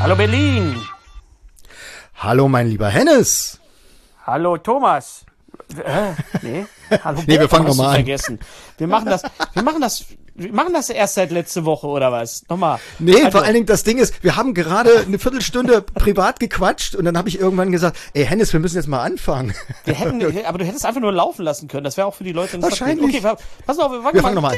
Hallo Berlin. Hallo mein lieber Hennes. Hallo Thomas. Nee. Hallo Nee, wir fangen nochmal an. Vergessen. Wir machen das erst seit letzte Woche oder was? Nochmal. Nee, also, vor allen Dingen das Ding ist, wir haben gerade eine Viertelstunde privat gequatscht und dann habe ich irgendwann gesagt, ey Hennes, wir müssen jetzt mal anfangen. Aber du hättest einfach nur laufen lassen können. Das wäre auch für die Leute Wahrscheinlich. Okay, pass auf, Wir fangen nochmal an.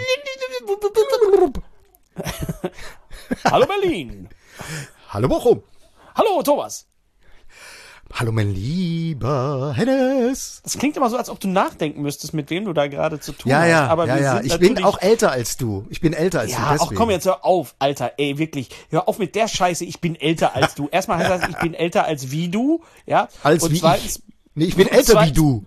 Hallo Berlin. Hallo Bochum. Hallo Thomas. Hallo mein lieber Hennes. Das klingt immer so, als ob du nachdenken müsstest, mit wem du da gerade zu tun hast. Ja, Aber wir sind ich bin auch älter als du. Ich bin älter als du, ja, deswegen. auch komm jetzt hör auf, Alter, ey, wirklich. Hör auf mit der Scheiße, ich bin älter als du. Erstmal heißt das, ich bin älter als wie du, ja. Als und wie zweitens, ich. Nee, ich bin älter wie du.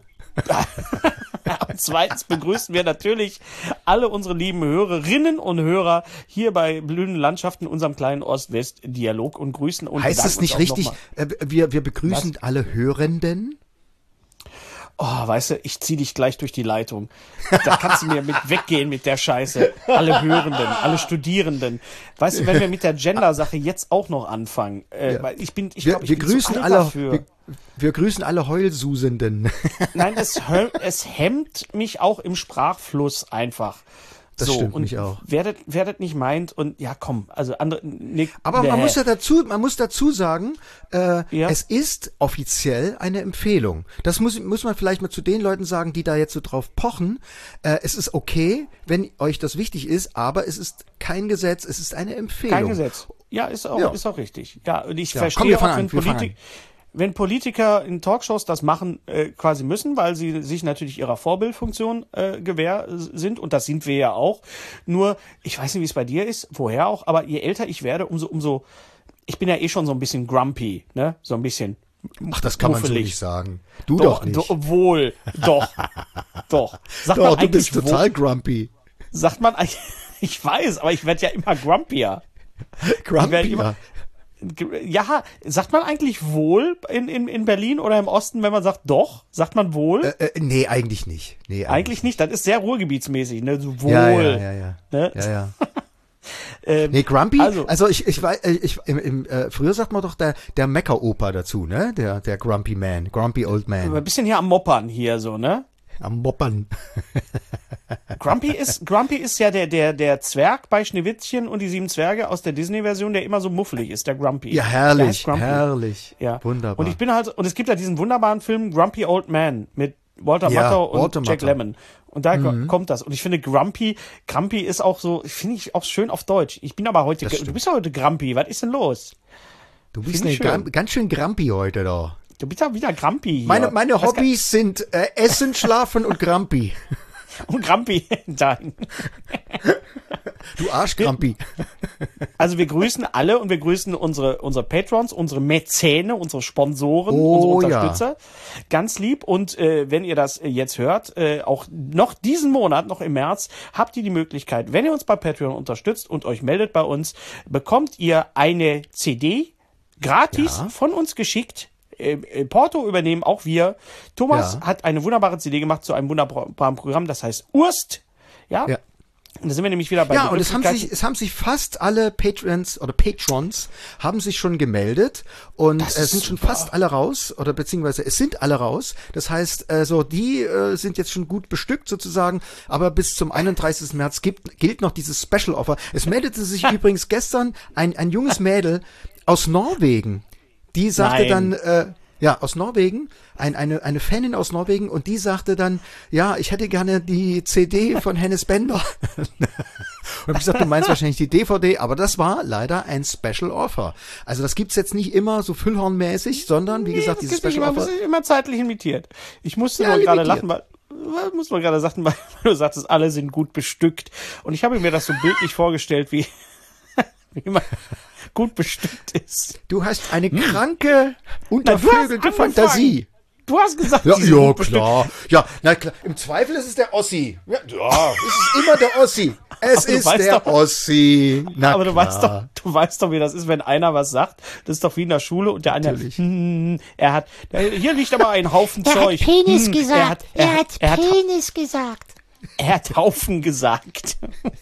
Und zweitens begrüßen wir natürlich alle unsere lieben Hörerinnen und Hörer hier bei Blühenden Landschaften, unserem kleinen Ost-West-Dialog und grüßen und heißt das nicht richtig, wir begrüßen Was? alle Hörenden? Oh, weißt du, ich zieh dich gleich durch die Leitung. Da kannst du mir mit weggehen mit der Scheiße. Alle Hörenden, alle Studierenden. Weißt du, wenn wir mit der Gender-Sache jetzt auch noch anfangen, weil ich bin so alt dafür. Wir grüßen alle Heulsusenden. Nein, es hemmt mich auch im Sprachfluss einfach. Das so, stimmt und mich auch. Wer das nicht meint und ja komm, also andere. Aber man muss dazu sagen, Ja. es ist offiziell eine Empfehlung. Das muss man vielleicht mal zu den Leuten sagen, die da jetzt so drauf pochen. Es ist okay, wenn euch das wichtig ist, aber es ist kein Gesetz, es ist eine Empfehlung. Kein Gesetz. Ja, ist auch richtig. Ja, und ich verstehe komm, auch, wenn Politiker in Talkshows das machen quasi müssen, weil sie sich natürlich ihrer Vorbildfunktion gewähr sind, und das sind wir ja auch. Nur, ich weiß nicht, wie es bei dir ist, woher auch, aber je älter ich werde, umso ich bin ja eh schon so ein bisschen grumpy, ne? So ein bisschen. Ach, das kann man so muffelig. nicht sagen. Du doch nicht. Doch. Sagt man Doch, du eigentlich bist total grumpy. Sagt man eigentlich, ich weiß, aber ich werde ja immer grumpier. Grumpier. Ja, sagt man eigentlich wohl in Berlin oder im Osten, wenn man sagt doch? Sagt man wohl? Nee, eigentlich nicht. Nee, eigentlich nicht, das ist sehr ruhrgebietsmäßig, ne? So wohl. Ja. Ne? Ja. Nee, grumpy, also ich weiß, früher sagt man doch der Meckeroper dazu, ne? Der Grumpy Man, Grumpy Old Man. Ein bisschen hier am Moppern hier so, ne? Am Moppern. Grumpy ist ja der Zwerg bei Schneewittchen und die 7 Zwerge aus der Disney-Version, der immer so muffelig ist, der Grumpy. Ja, herrlich, herrlich. Ja. Wunderbar. Und es gibt ja diesen wunderbaren Film Grumpy Old Man mit Walter Matthau und Jack Lemmon. Und da kommt das. Und ich finde Grumpy ist auch so, finde ich auch schön auf Deutsch. Ich bin aber heute, du bist ja heute Grumpy. Was ist denn los? Du bist ganz schön Grumpy heute da. Du bist ja wieder Grumpy hier. Meine Hobbys sind Essen, Schlafen und Grumpy. Und Grumpy, nein. Du Arschgrumpy. Also wir grüßen alle und wir grüßen unsere Patrons, unsere Mäzene, unsere Sponsoren, unsere Unterstützer. Ja. Ganz lieb. Und wenn ihr das jetzt hört, auch noch diesen Monat, noch im März, habt ihr die Möglichkeit, wenn ihr uns bei Patreon unterstützt und euch meldet bei uns, bekommt ihr eine CD gratis von uns geschickt. Porto übernehmen auch wir. Thomas hat eine wunderbare CD gemacht zu einem wunderbaren Programm, das heißt Urst. Ja. Und da sind wir nämlich wieder bei und es haben sich fast alle Patrons haben sich schon gemeldet und es sind schon fast alle raus oder beziehungsweise es sind alle raus. Das heißt, die sind jetzt schon gut bestückt sozusagen, aber bis zum 31. März gilt noch dieses Special Offer. Es meldete sich übrigens gestern ein junges Mädel aus Norwegen. Die sagte dann, aus Norwegen, eine Fanin aus Norwegen, und die sagte dann, ja, ich hätte gerne die CD von Hennes Bender. Und ich gesagt, du meinst wahrscheinlich die DVD, aber das war leider ein Special Offer. Also das gibt's jetzt nicht immer so füllhornmäßig, sondern wie gesagt, dieses Special Offer. Das ist immer zeitlich limitiert. Ich musste nur gerade lachen, weil du sagtest, alle sind gut bestückt. Und ich habe mir das so bildlich vorgestellt, wie man gut bestückt ist. Du hast eine kranke, untervögelte Fantasie. Du hast gesagt, ja, klar. Ja, na klar. Im Zweifel ist es der Ossi. Ja, es ist immer der Ossi. Es ist der Ossi. Na aber klar. du weißt doch, wie das ist, wenn einer was sagt. Das ist doch wie in der Schule und der eine, er hat, hier liegt aber ein Haufen Zeug. Er hat Penis gesagt. Er hat Penis gesagt. Erdhaufen gesagt.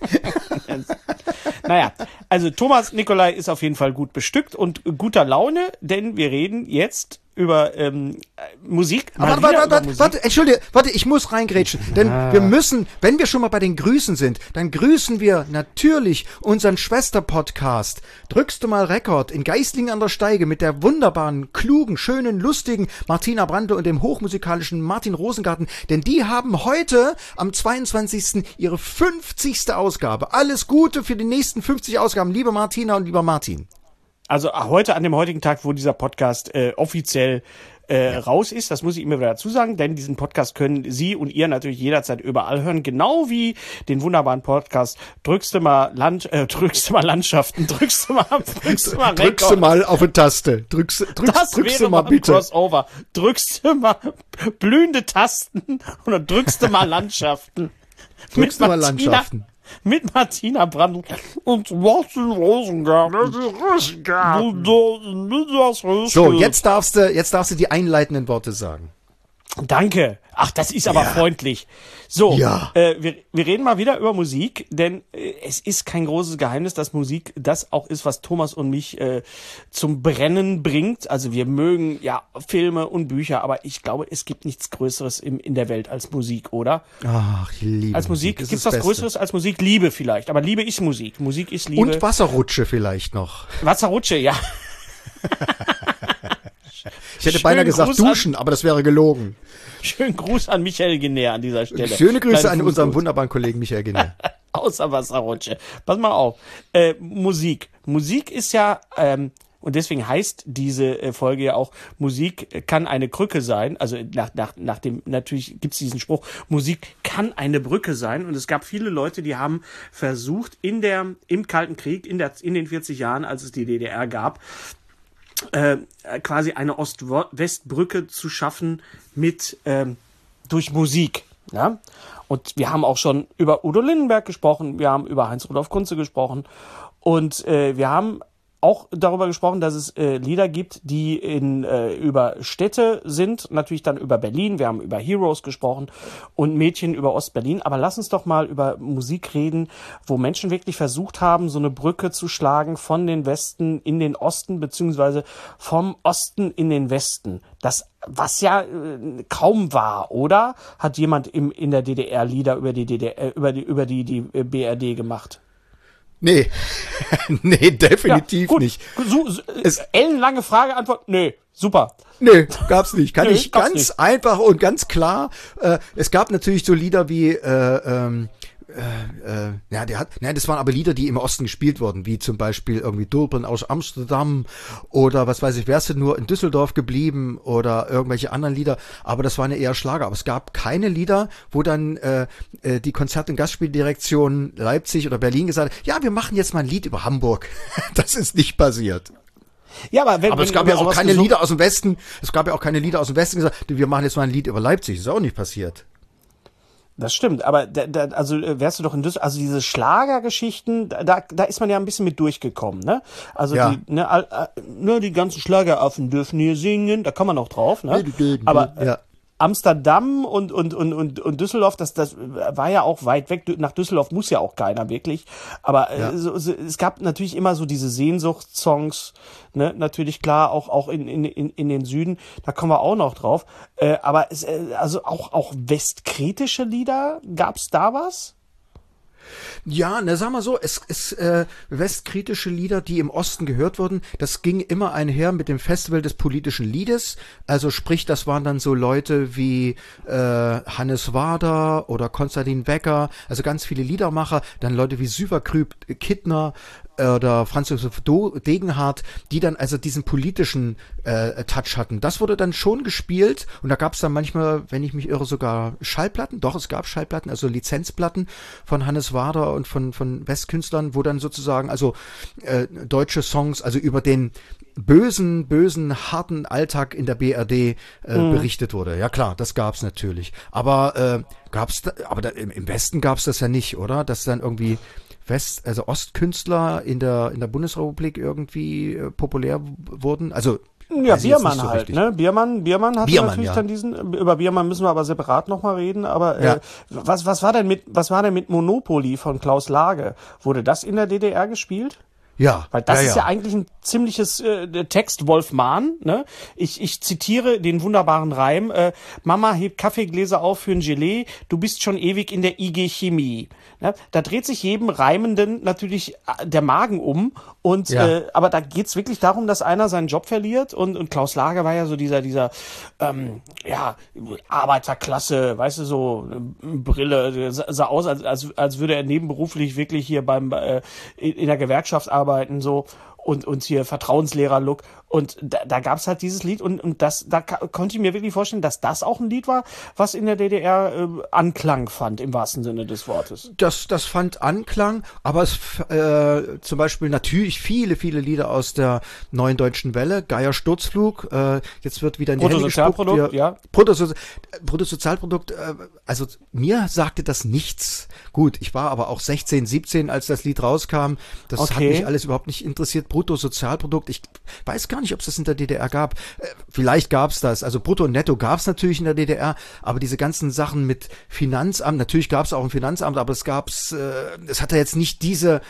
Naja, also Thomas Nicolai ist auf jeden Fall gut bestückt und guter Laune, denn wir reden jetzt über Musik. Warte, entschuldige, ich muss reingrätschen, denn wir müssen, wenn wir schon mal bei den Grüßen sind, dann grüßen wir natürlich unseren Schwester-Podcast. Drückst du mal Rekord in Geislingen an der Steige mit der wunderbaren, klugen, schönen, lustigen Martina Brandl und dem hochmusikalischen Martin Rosengarten, denn die haben heute am 22. ihre 50. Ausgabe. Alles Gute für die nächsten 50 Ausgaben, liebe Martina und lieber Martin. Also heute, an dem heutigen Tag, wo dieser Podcast offiziell raus ist, das muss ich immer wieder dazu sagen, denn diesen Podcast können Sie und ihr natürlich jederzeit überall hören, genau wie den wunderbaren Podcast Drückst du mal Landschaften, drückst du mal auf eine Taste, drückst du mal bitte. Crossover, drückst du mal blühende Tasten oder drückst du mal Landschaften. Drückst du mal Landschaften. Mit Martina Brandl und Martin Rosengarten. So, jetzt darfst du die einleitenden Worte sagen. Danke. Ach, das ist aber freundlich. So, ja. Wir reden mal wieder über Musik, denn es ist kein großes Geheimnis, dass Musik das auch ist, was Thomas und mich zum Brennen bringt. Also wir mögen ja Filme und Bücher, aber ich glaube, es gibt nichts Größeres in der Welt als Musik, oder? Ach, ich liebe als Musik. Gibt es was Größeres als Musik? Liebe vielleicht, aber Liebe ist Musik. Musik ist Liebe. Und Wasserrutsche vielleicht noch. Wasserrutsche, ja. Ich hätte beinahe gesagt Duschen, aber das wäre gelogen. Schönen Gruß an Michael Genär an dieser Stelle. Schöne Grüße an unseren wunderbaren Kollegen Michael Genär. Außer Wasserrutsche. Pass mal auf. Musik. Musik ist ja, und deswegen heißt diese Folge ja auch, Musik kann eine Krücke sein. Also nach dem, natürlich gibt's diesen Spruch, Musik kann eine Brücke sein. Und es gab viele Leute, die haben versucht, im Kalten Krieg, in den 40 Jahren, als es die DDR gab, quasi eine Ost-West-Brücke zu schaffen durch Musik. Ja? Und wir haben auch schon über Udo Lindenberg gesprochen, wir haben über Heinz-Rudolf Kunze gesprochen und wir haben auch darüber gesprochen, dass es Lieder gibt, die über Städte sind, natürlich dann über Berlin, wir haben über Heroes gesprochen und Mädchen über Ostberlin, aber lass uns doch mal über Musik reden, wo Menschen wirklich versucht haben, so eine Brücke zu schlagen von den Westen in den Osten, beziehungsweise vom Osten in den Westen. Das, was ja kaum war, oder? Hat jemand in der DDR Lieder über die DDR, über die BRD gemacht? Nee, nee, definitiv nicht. Ellenlange Frage, Antwort, nee, super. Nee, gab's nicht. Kann ich ganz einfach und ganz klar. Es gab natürlich so Lieder wie, das waren aber Lieder, die im Osten gespielt wurden, wie zum Beispiel irgendwie Dulpen aus Amsterdam oder was weiß ich, wärst du nur in Düsseldorf geblieben oder irgendwelche anderen Lieder, aber das waren ja eher Schlager, aber es gab keine Lieder, wo dann die Konzert- und Gastspieldirektion Leipzig oder Berlin gesagt hat, ja, wir machen jetzt mal ein Lied über Hamburg. Das ist nicht passiert. Ja, aber es gab ja auch keine Lieder aus dem Westen, gesagt, wir machen jetzt mal ein Lied über Leipzig, das ist auch nicht passiert. Das stimmt, aber also wärst du doch in Düsseldorf, also diese Schlagergeschichten, da ist man ja ein bisschen mit durchgekommen, ne? Also ja. Die ganzen Schlageraffen dürfen hier singen, da kann man auch drauf, ne? Aber ja. Amsterdam und Düsseldorf, das war ja auch weit weg. Nach Düsseldorf muss ja auch keiner wirklich. Aber ja. Es gab natürlich immer so diese Sehnsuchtssongs, ne, natürlich klar, auch in den Süden. Da kommen wir auch noch drauf. Aber also auch westkritische Lieder, gab's da was? Ja, sag mal so, es westkritische Lieder, die im Osten gehört wurden, das ging immer einher mit dem Festival des politischen Liedes. Also sprich, das waren dann so Leute wie Hannes Wader oder Konstantin Wecker, also ganz viele Liedermacher, dann Leute wie Syverkrüb Kittner oder Franz Josef Degenhardt, die dann also diesen politischen Touch hatten. Das wurde dann schon gespielt und da gab es dann manchmal, wenn ich mich irre, sogar Schallplatten. Doch, es gab Schallplatten, also Lizenzplatten von Hannes Wader und von Westkünstlern, wo dann sozusagen also deutsche Songs, also über den bösen, harten Alltag in der BRD berichtet wurde. Ja klar, das gab's natürlich. Aber im Westen gab's das ja nicht, oder? Dass dann irgendwie Ostkünstler in der Bundesrepublik irgendwie populär wurden. Also Ja, Biermann so halt, ne? Biermann hatte natürlich ja. dann über Biermann müssen wir aber separat nochmal reden, aber was war denn mit Monopoly von Klaus Lage? Wurde das in der DDR gespielt? Ja. Weil das ist ja eigentlich ein ziemliches Text Wolf Mahn, ne? Ich zitiere den wunderbaren Reim, Mama hebt Kaffeegläser auf für ein Gelee, du bist schon ewig in der IG Chemie. Ne? Da dreht sich jedem Reimenden natürlich der Magen um und aber da geht's wirklich darum, dass einer seinen Job verliert und Klaus Lager war ja so dieser Arbeiterklasse, weißt du, so Brille, sah aus, als würde er nebenberuflich wirklich hier in der Gewerkschaft arbeiten, so und hier Vertrauenslehrer-Look. Und da gab's halt dieses Lied und da konnte ich mir wirklich vorstellen, dass das auch ein Lied war, was in der DDR Anklang fand, im wahrsten Sinne des Wortes. Das fand Anklang, aber es zum Beispiel natürlich viele Lieder aus der Neuen Deutschen Welle, Geier Sturzflug, jetzt wird wieder in die Hände Bruttosozialprodukt, ja. Bruttosozialprodukt, also mir sagte das nichts. Gut, ich war aber auch 16, 17, als das Lied rauskam. Das hat mich alles überhaupt nicht interessiert. Bruttosozialprodukt, ich weiß gar nicht, ob es das in der DDR gab. Vielleicht gab es das. Also Brutto und Netto gab es natürlich in der DDR, aber diese ganzen Sachen mit Finanzamt, natürlich gab es auch ein Finanzamt, aber es hatte jetzt nicht diese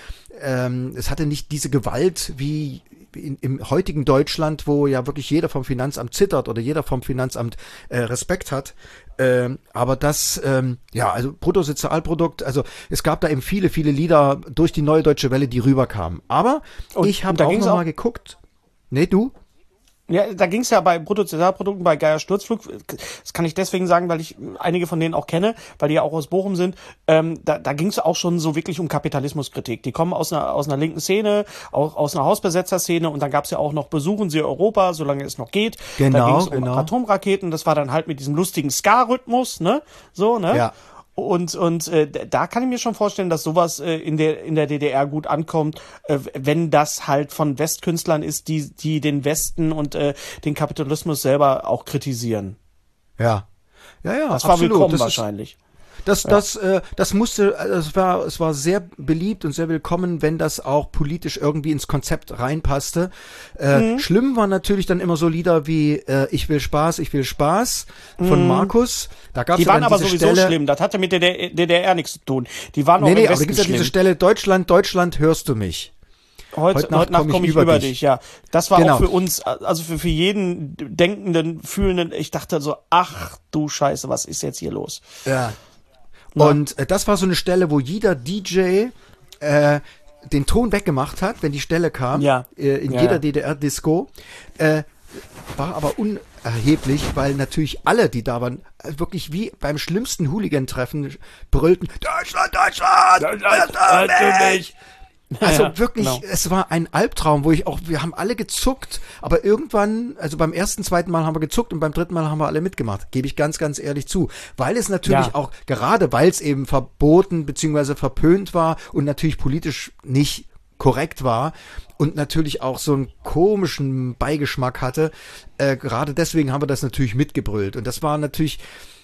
Gewalt wie im heutigen Deutschland, wo ja wirklich jeder vom Finanzamt zittert oder jeder vom Finanzamt Respekt hat. Aber das, also Bruttosozialprodukt, also es gab da eben viele Lieder durch die Neue Deutsche Welle, die rüberkamen. Aber ich habe auch noch mal geguckt. Nee, du? Ja, da ging's ja bei Bruttosozialprodukten, bei Geier Sturzflug, das kann ich deswegen sagen, weil ich einige von denen auch kenne, weil die ja auch aus Bochum sind, da ging's auch schon so wirklich um Kapitalismuskritik. Die kommen aus einer linken Szene, auch aus einer Hausbesetzerszene und dann gab's ja auch noch Besuchen Sie Europa, solange es noch geht. Genau, da ging's um Atomraketen, das war dann halt mit diesem lustigen Ska-Rhythmus, ne? So, ne? Ja. Und da kann ich mir schon vorstellen, dass sowas in der DDR gut ankommt, wenn das halt von Westkünstlern ist, die den Westen und den Kapitalismus selber auch kritisieren. Ja. Das war absolut. Willkommen wahrscheinlich. Es war sehr beliebt und sehr willkommen, wenn das auch politisch irgendwie ins Konzept reinpasste. Schlimm waren natürlich dann immer so Lieder wie Ich will Spaß von Markus. Da gab's die waren aber sowieso schlimm, das hatte mit der DDR nichts zu tun. Die waren auch im Westen aber da gibt's ja diese Stelle, Deutschland, hörst du mich? Heute Nacht komm ich über dich, ja. Das war auch für uns, also für jeden Denkenden, Fühlenden, ich dachte so, ach du Scheiße, was ist jetzt hier los? Ja. Und das war so eine Stelle, wo jeder DJ den Ton weggemacht hat, wenn die Stelle kam, in jeder DDR-Disco, war aber unerheblich, weil natürlich alle, die da waren, wirklich wie beim schlimmsten Hooligan-Treffen brüllten, Deutschland, hörst du mich? Also wirklich, genau. Es war ein Albtraum, wir haben alle gezuckt, aber irgendwann, also beim ersten, zweiten Mal haben wir gezuckt und beim dritten Mal haben wir alle mitgemacht, gebe ich ganz, ganz ehrlich zu, weil es natürlich auch, gerade weil es eben verboten bzw. verpönt war und natürlich politisch nicht korrekt war und natürlich auch so einen komischen Beigeschmack hatte, gerade deswegen haben wir das natürlich mitgebrüllt und das war natürlich,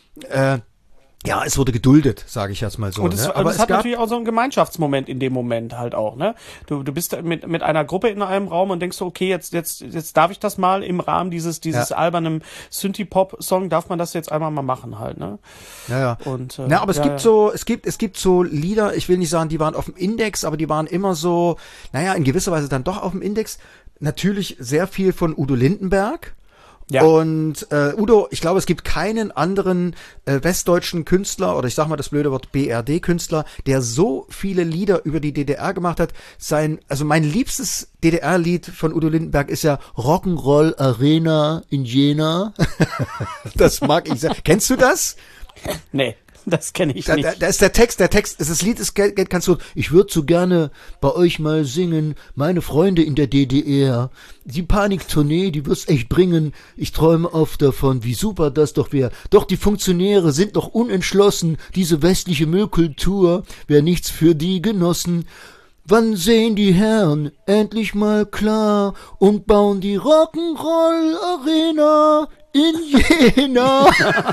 es wurde geduldet, sage ich jetzt mal so. Und es hat natürlich auch so einen Gemeinschaftsmoment in dem Moment halt auch, ne? Du bist mit einer Gruppe in einem Raum und denkst so, okay, jetzt darf ich das mal im Rahmen dieses albernen Synthie-Pop-Song, darf man das jetzt einmal mal machen halt, ne? Ja. Und, aber es gibt so Lieder, ich will nicht sagen, die waren auf dem Index, aber die waren immer so, in gewisser Weise dann doch auf dem Index. Natürlich sehr viel von Udo Lindenberg. Ja. Und Udo, ich glaube, es gibt keinen anderen westdeutschen Künstler oder ich sag mal das blöde Wort BRD-Künstler, der so viele Lieder über die DDR gemacht hat. Mein liebstes DDR-Lied von Udo Lindenberg ist ja Rock'n'Roll Arena in Jena. Das mag ich sehr. Kennst du das? Nee. Das kenne ich nicht. Da ist der Text, das Lied ist, kannst du, ich würde so gerne bei euch mal singen, meine Freunde in der DDR, die Paniktournee, die wird's echt bringen, ich träume oft davon, wie super das doch wäre, doch die Funktionäre sind noch unentschlossen, diese westliche Müllkultur wäre nichts für die Genossen. Wann sehen die Herren endlich mal klar und bauen die Rock'n'Roll Arena in Jena?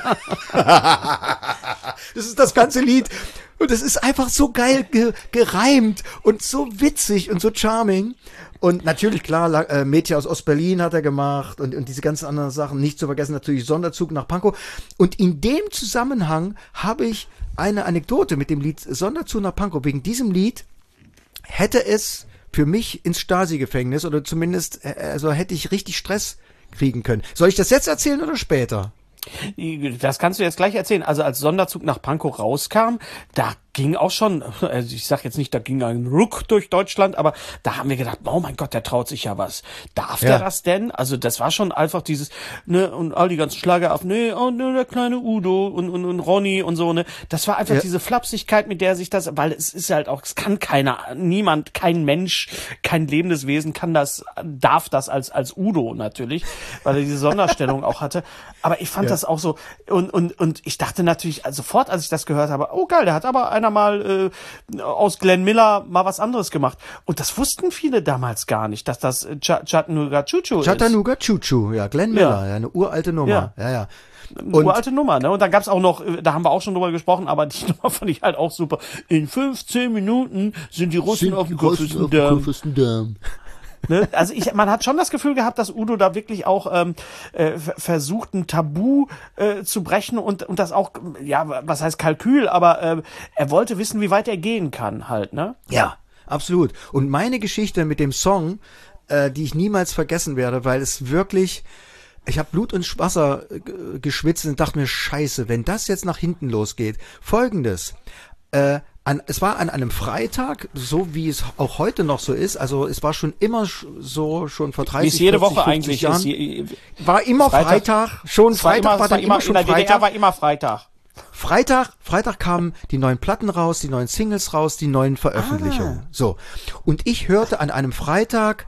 Das ist das ganze Lied. Und es ist einfach so geil gereimt und so witzig und so charming. Und natürlich, klar, Mädchen aus Ostberlin hat er gemacht und diese ganzen anderen Sachen. Nicht zu vergessen natürlich Sonderzug nach Pankow. Und in dem Zusammenhang habe ich eine Anekdote mit dem Lied Sonderzug nach Pankow. Wegen diesem Lied hätte es für mich ins Stasi-Gefängnis oder zumindest, also hätte ich richtig Stress kriegen können. Soll ich das jetzt erzählen oder später? Das kannst du jetzt gleich erzählen. Also als Sonderzug nach Pankow rauskam, da ging auch schon, also ich sag jetzt nicht, da ging ein Ruck durch Deutschland, aber da haben wir gedacht, oh mein Gott, der traut sich ja was. Darf der das denn? Also das war schon einfach dieses, ne, und all die ganzen Schlager auf, ne, oh, ne, der kleine Udo und Ronny und so, ne. Das war einfach diese Flapsigkeit, mit der sich das, weil es ist halt auch, es kann niemand, kein Mensch, kein lebendes Wesen darf das als Udo natürlich, weil er diese Sonderstellung auch hatte. Aber ich fand das auch so, und ich dachte natürlich sofort, als ich das gehört habe, oh geil, der hat aber einer mal aus Glenn Miller mal was anderes gemacht. Und das wussten viele damals gar nicht, dass das Chattanooga Choo Choo ist. Chattanooga Choo Choo, ja, Glenn Miller, eine uralte Nummer. Ja. Eine uralte Nummer, ne? Und dann gab's auch noch, da haben wir auch schon drüber gesprochen, aber die Nummer fand ich halt auch super. In 15 Minuten sind die Russen auf dem Kurfürstendamm. Ne? Also man hat schon das Gefühl gehabt, dass Udo da wirklich auch versucht, ein Tabu zu brechen und das auch, ja, was heißt Kalkül, aber er wollte wissen, wie weit er gehen kann halt, ne? Ja, absolut. Und meine Geschichte mit dem Song, die ich niemals vergessen werde, weil es wirklich, ich habe Blut und Wasser geschwitzt und dachte mir, scheiße, wenn das jetzt nach hinten losgeht. Folgendes, es war an einem Freitag, so wie es auch heute noch so ist, also es war schon immer so, schon vor 30, wie es jede 40, Woche eigentlich Jahren, ist. War immer Freitag, schon Freitag war dann immer schon Freitag. DDR war immer Freitag. Freitag kamen die neuen Platten raus, die neuen Singles raus, die neuen Veröffentlichungen. So. Und ich hörte an einem Freitag,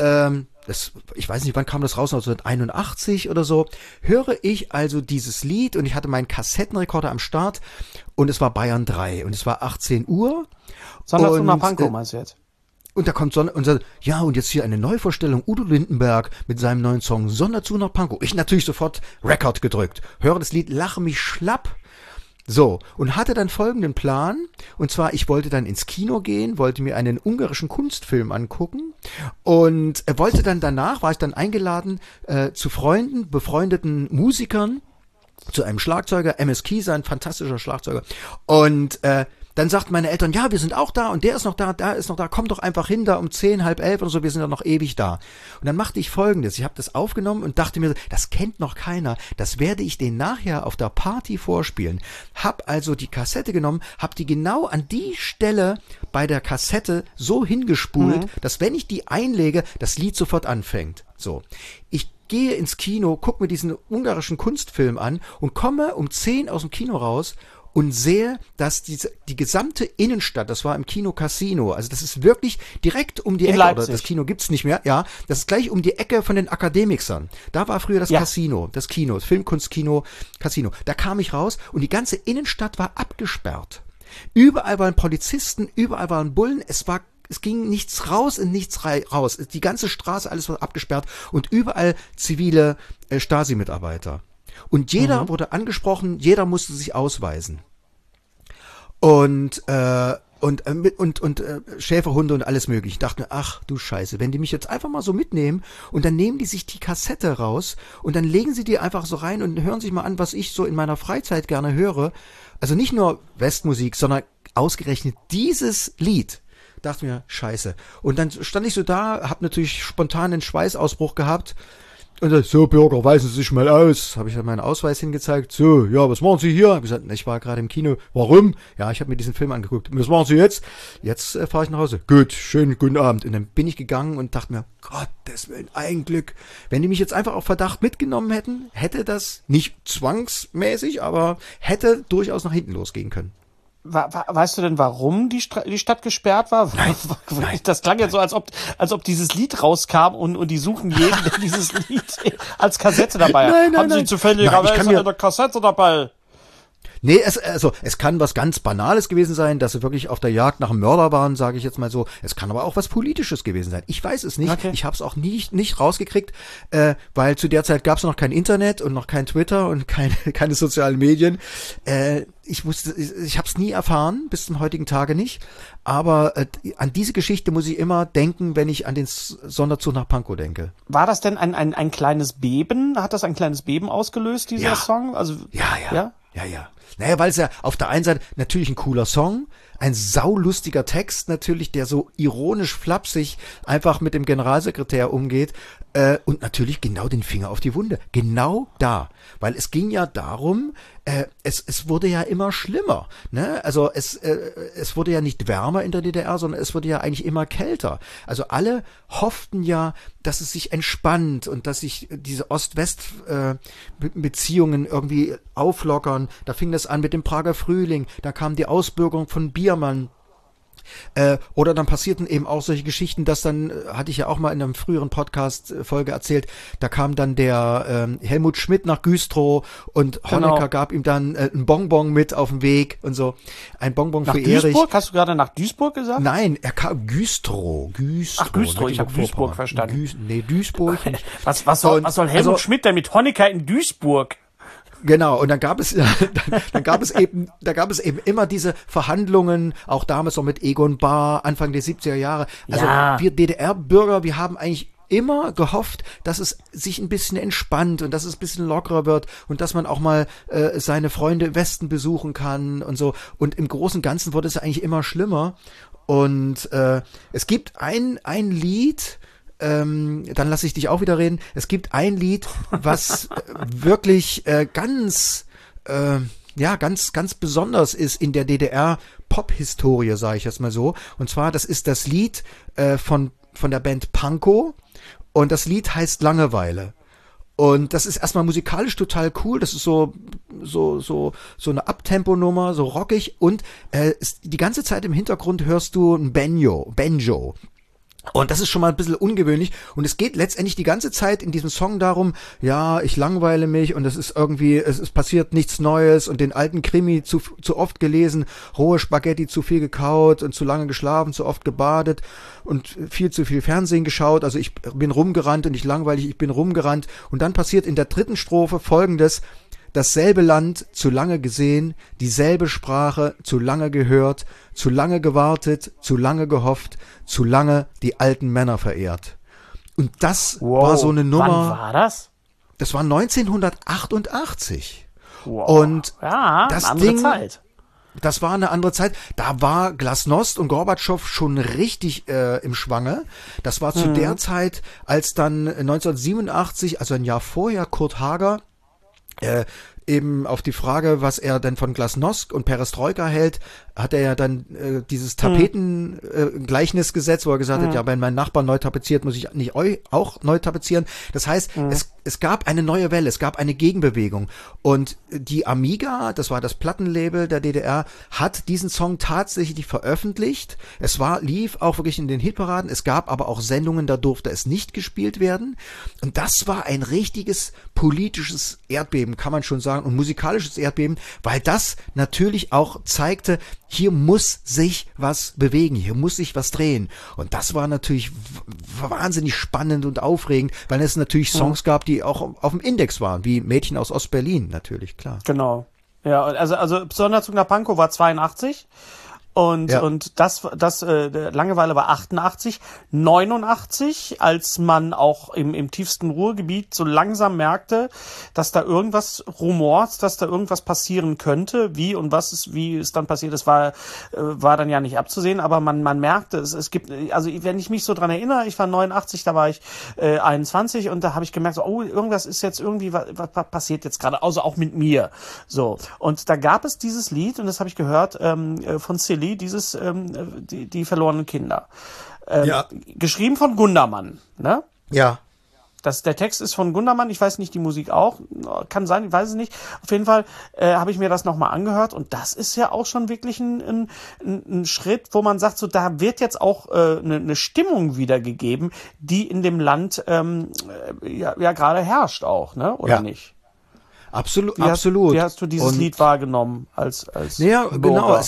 ich weiß nicht, wann kam das raus, 1981 oder so, höre ich also dieses Lied und ich hatte meinen Kassettenrekorder am Start und es war Bayern 3 und es war 18 Uhr. Sonderzug nach Pankow, meinst du jetzt? Und da kommt und sagt, ja, und jetzt hier eine Neuvorstellung, Udo Lindenberg mit seinem neuen Song Sonderzug nach Pankow. Ich natürlich sofort Record gedrückt, höre das Lied, lache mich schlapp. So, und hatte dann folgenden Plan, und zwar, ich wollte dann ins Kino gehen, wollte mir einen ungarischen Kunstfilm angucken und war ich dann eingeladen zu Freunden, befreundeten Musikern, zu einem Schlagzeuger, MS Kieser, ein fantastischer Schlagzeuger, und dann sagten meine Eltern, ja, wir sind auch da und der ist noch da, komm doch einfach hin, da um 10, halb 11 oder so, wir sind ja noch ewig da. Und dann machte ich Folgendes, ich habe das aufgenommen und dachte mir, das kennt noch keiner, das werde ich denen nachher auf der Party vorspielen. Hab also die Kassette genommen, hab die genau an die Stelle bei der Kassette so hingespult, dass wenn ich die einlege, das Lied sofort anfängt. So, ich gehe ins Kino, guck mir diesen ungarischen Kunstfilm an und komme um 10 aus dem Kino raus und sehe, dass die gesamte Innenstadt, das war im Kino Casino, also das ist wirklich direkt um die Ecke, oder das Kino gibt's nicht mehr, ja, das ist gleich um die Ecke von den Akademikern. Da war früher das Casino, das Filmkunstkino, Casino. Da kam ich raus und die ganze Innenstadt war abgesperrt. Überall waren Polizisten, überall waren Bullen, es ging nichts raus und nichts raus. Die ganze Straße, alles war abgesperrt und überall zivile Stasi-Mitarbeiter. Und jeder wurde angesprochen, jeder musste sich ausweisen. Und Schäferhunde und alles mögliche. Ich dachte mir, ach du Scheiße, wenn die mich jetzt einfach mal so mitnehmen und dann nehmen die sich die Kassette raus und dann legen sie die einfach so rein und hören sich mal an, was ich so in meiner Freizeit gerne höre. Also nicht nur Westmusik, sondern ausgerechnet dieses Lied. Dachte mir, scheiße. Und dann stand ich so da, hab natürlich spontan einen Schweißausbruch gehabt. Und dann, so Bürger, weisen Sie sich mal aus. Habe ich dann meinen Ausweis hingezeigt. So, ja, was machen Sie hier? Hab gesagt, ich war gerade im Kino. Warum? Ja, ich habe mir diesen Film angeguckt. Was machen Sie jetzt? Jetzt fahre ich nach Hause. Gut, schönen guten Abend. Und dann bin ich gegangen und dachte mir, Gottes Willen, ein Glück. Wenn die mich jetzt einfach auf Verdacht mitgenommen hätten, hätte das nicht zwangsmäßig, aber hätte durchaus nach hinten losgehen können. Weißt du denn, warum die Stadt gesperrt war? Nein. Das klang jetzt so, als ob dieses Lied rauskam und die suchen jeden, der dieses Lied als Kassette dabei hat. Nein, Haben Sie zufälligerweise eine Kassette dabei? Nee, es kann was ganz Banales gewesen sein, dass sie wirklich auf der Jagd nach einem Mörder waren, sage ich jetzt mal so. Es kann aber auch was Politisches gewesen sein. Ich weiß es nicht. Okay. Ich habe es auch nicht rausgekriegt, weil zu der Zeit gab es noch kein Internet und noch kein Twitter und keine sozialen Medien. Ich habe es nie erfahren, bis zum heutigen Tage nicht. Aber an diese Geschichte muss ich immer denken, wenn ich an den Sonderzug nach Pankow denke. War das denn ein kleines Beben? Hat das ein kleines Beben ausgelöst, dieser Song? Also Ja. Naja, weil es ja auf der einen Seite natürlich ein cooler Song, ein saulustiger Text natürlich, der so ironisch flapsig einfach mit dem Generalsekretär umgeht und natürlich genau den Finger auf die Wunde. Genau da. Weil es ging ja darum, es wurde ja immer schlimmer. Ne? Also es wurde ja nicht wärmer in der DDR, sondern es wurde ja eigentlich immer kälter. Also alle hofften ja, dass es sich entspannt und dass sich diese Ost-West-Beziehungen irgendwie auflockern. Da fing das an mit dem Prager Frühling, da kam die Ausbürgerung von Biermann. Oder dann passierten eben auch solche Geschichten, dass dann, hatte ich ja auch mal in einem früheren Podcast-Folge erzählt, da kam dann der Helmut Schmidt nach Güstrow und Honecker gab ihm dann ein Bonbon mit auf dem Weg und so. Ein Bonbon nach für Duisburg? Erich. Hast du gerade nach Duisburg gesagt? Nein, er kam Güstrow. Ach, Güstrow, ich habe Duisburg verstanden. Duisburg. Was soll Helmut Schmidt denn mit Honecker in Duisburg? Genau, und dann gab es eben immer diese Verhandlungen, auch damals noch mit Egon Bahr, Anfang der 70er Jahre. Also wir DDR-Bürger, wir haben eigentlich immer gehofft, dass es sich ein bisschen entspannt und dass es ein bisschen lockerer wird und dass man auch mal seine Freunde im Westen besuchen kann und so. Und im Großen und Ganzen wurde es eigentlich immer schlimmer. Und es gibt ein Lied, dann lasse ich dich auch wieder reden. Es gibt ein Lied, was wirklich ganz besonders ist in der DDR-Pop-Historie, sage ich jetzt mal so. Und zwar, das ist das Lied von der Band Pankow und das Lied heißt Langeweile. Und das ist erstmal musikalisch total cool. Das ist so eine Abtempo-Nummer, so rockig. Und die ganze Zeit im Hintergrund hörst du ein Banjo. Und das ist schon mal ein bisschen ungewöhnlich. Und es geht letztendlich die ganze Zeit in diesem Song darum, ja, ich langweile mich und es ist irgendwie, es passiert nichts Neues und den alten Krimi zu oft gelesen, rohe Spaghetti zu viel gekaut und zu lange geschlafen, zu oft gebadet und viel zu viel Fernsehen geschaut. Also ich bin rumgerannt und ich bin rumgerannt. Und dann passiert in der dritten Strophe Folgendes: Dasselbe Land zu lange gesehen, dieselbe Sprache zu lange gehört, zu lange gewartet, zu lange gehofft, zu lange die alten Männer verehrt. Und das war so eine Nummer. Wann war das? Das war 1988. Wow. Und das andere Zeit. Das war eine andere Zeit. Da war Glasnost und Gorbatschow schon richtig im Schwange. Das war zu der Zeit, als dann 1987, also ein Jahr vorher, Kurt Hager eben auf die Frage, was er denn von Glasnost und Perestroika hält, hat er ja dann dieses Tapetengleichnis gesetzt, wo er gesagt hat, ja, wenn mein Nachbar neu tapeziert, muss ich nicht auch neu tapezieren. Das heißt, es gab eine neue Welle, es gab eine Gegenbewegung. Und die Amiga, das war das Plattenlabel der DDR, hat diesen Song tatsächlich veröffentlicht. Es lief auch wirklich in den Hitparaden. Es gab aber auch Sendungen, da durfte es nicht gespielt werden. Und das war ein richtiges politisches Erdbeben, kann man schon sagen, und musikalisches Erdbeben, weil das natürlich auch zeigte, hier muss sich was bewegen, hier muss sich was drehen. Und das war natürlich wahnsinnig spannend und aufregend, weil es natürlich Songs gab, die auch auf dem Index waren, wie Mädchen aus Ostberlin, natürlich, klar. Genau. Ja, also Sonderzug nach Pankow war 82. Und das Langeweile war 88, 89, als man auch im tiefsten Ruhrgebiet so langsam merkte, dass da irgendwas rumort, dass da irgendwas passieren könnte, wie es dann passiert ist, war dann ja nicht abzusehen, aber man merkte, es gibt, also wenn ich mich so dran erinnere, ich war 89, da war ich 21 und da habe ich gemerkt, so, oh, irgendwas ist jetzt irgendwie, was passiert jetzt gerade, also auch mit mir, so. Und da gab es dieses Lied und das habe ich gehört von Silly, dieses die verlorenen Kinder. Geschrieben von Gundermann, ne? Ja. Der Text ist von Gundermann, ich weiß nicht, die Musik auch, kann sein, ich weiß es nicht. Auf jeden Fall habe ich mir das nochmal angehört und das ist ja auch schon wirklich ein Schritt, wo man sagt, so da wird jetzt auch eine Stimmung wiedergegeben, die in dem Land gerade herrscht auch, ne? Oder nicht? Absolut, Wie hast du dieses Lied wahrgenommen als ja, Bürger? genau.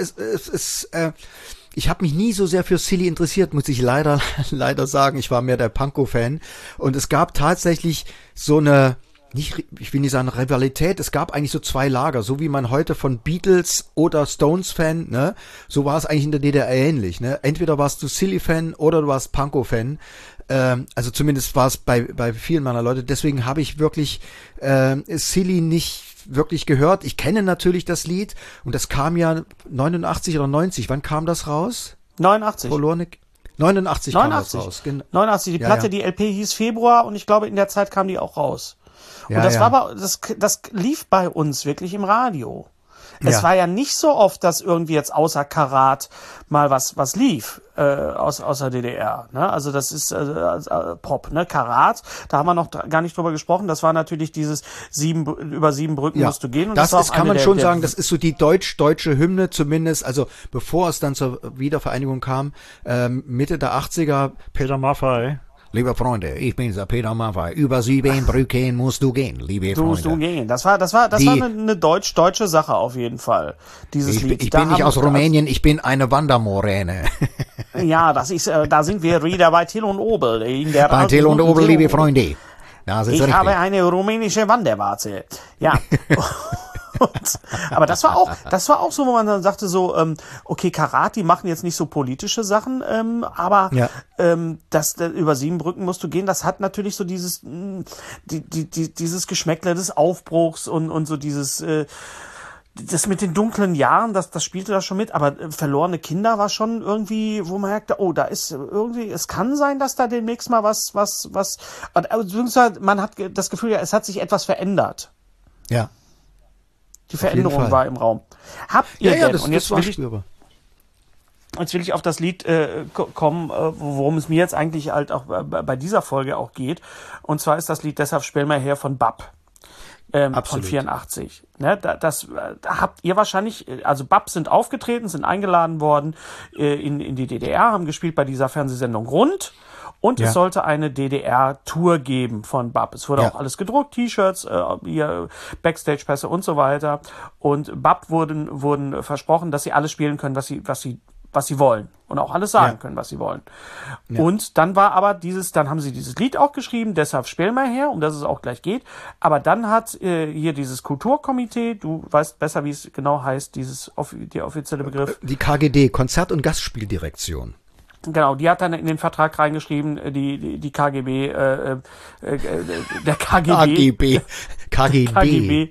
Ich habe mich nie so sehr für Silly interessiert, muss ich leider sagen. Ich war mehr der Pankow-Fan. Und es gab tatsächlich so eine, ich will nicht sagen Rivalität, es gab eigentlich so zwei Lager, so wie man heute von Beatles oder Stones-Fan, ne? So war es eigentlich in der DDR ähnlich, ne? Entweder warst du Silly-Fan oder du warst Pankow-Fan. Also zumindest war es bei vielen meiner Leute. Deswegen habe ich wirklich Silly nicht wirklich gehört. Ich kenne natürlich das Lied und das kam ja 89 oder 90. Wann kam das raus? 89. 89 kam das raus. 89. Die Platte, die LP hieß Februar und ich glaube, in der Zeit kam die auch raus. Und das war aber, das lief bei uns wirklich im Radio. Es war ja nicht so oft, dass irgendwie jetzt außer Karat mal was lief aus der DDR. Ne? Also das ist Pop, ne? Karat, da haben wir noch gar nicht drüber gesprochen. Das war natürlich dieses über 7 Brücken musst du gehen. Und das ist, kann man schon sagen, das ist so die deutsche Hymne zumindest. Also bevor es dann zur Wiedervereinigung kam, Mitte der 80er, Peter Maffay. Liebe Freunde, ich bin Peter Maffay. Über 7 Brücken musst du gehen, liebe Freunde. Musst du gehen. Das war eine deutsche Sache auf jeden Fall. Dieses Lied. Ich bin nicht aus Rumänien, ich bin eine Wandermoräne. Ja, da sind wir wieder bei Till und Obel. Bei Till und Obel, liebe Freunde. Ich habe eine rumänische Wanderwarze. Ja. Aber das war auch so, wo man dann sagte so, okay, Karat, die machen jetzt nicht so politische Sachen, aber das über 7 Brücken musst du gehen, das hat natürlich so dieses Geschmäckle des Aufbruchs und so dieses das mit den dunklen Jahren, das spielte da schon mit, aber verlorene Kinder war schon irgendwie, wo man merkte, oh, da ist irgendwie, es kann sein, dass da demnächst mal was, man hat das Gefühl, ja, es hat sich etwas verändert. Ja. Die Veränderung war im Raum. Habt ihr denn, das, und jetzt war spürbar. Jetzt will ich auf das Lied kommen, worum es mir jetzt eigentlich halt auch bei dieser Folge auch geht. Und zwar ist das Lied Deshalb Spiel mal her von Bab. Von 84. Ne, das habt ihr wahrscheinlich, also Bab sind aufgetreten, sind eingeladen worden in die DDR, haben gespielt bei dieser Fernsehsendung Rund. Und es sollte eine DDR-Tour geben von Bab. Es wurde auch alles gedruckt, T-Shirts, Backstage-Pässe und so weiter. Und Bab wurden versprochen, dass sie alles spielen können, was sie wollen. Und auch alles sagen können, was sie wollen. Ja. Und dann war aber dann haben sie dieses Lied auch geschrieben, Deshalb spiel mal her, um das es auch gleich geht. Aber dann hat hier dieses Kulturkomitee, du weißt besser, wie es genau heißt, der offizielle Begriff. Die KGD, Konzert- und Gastspieldirektion. Genau, die hat dann in den Vertrag reingeschrieben, die KGB, der KGB. KGB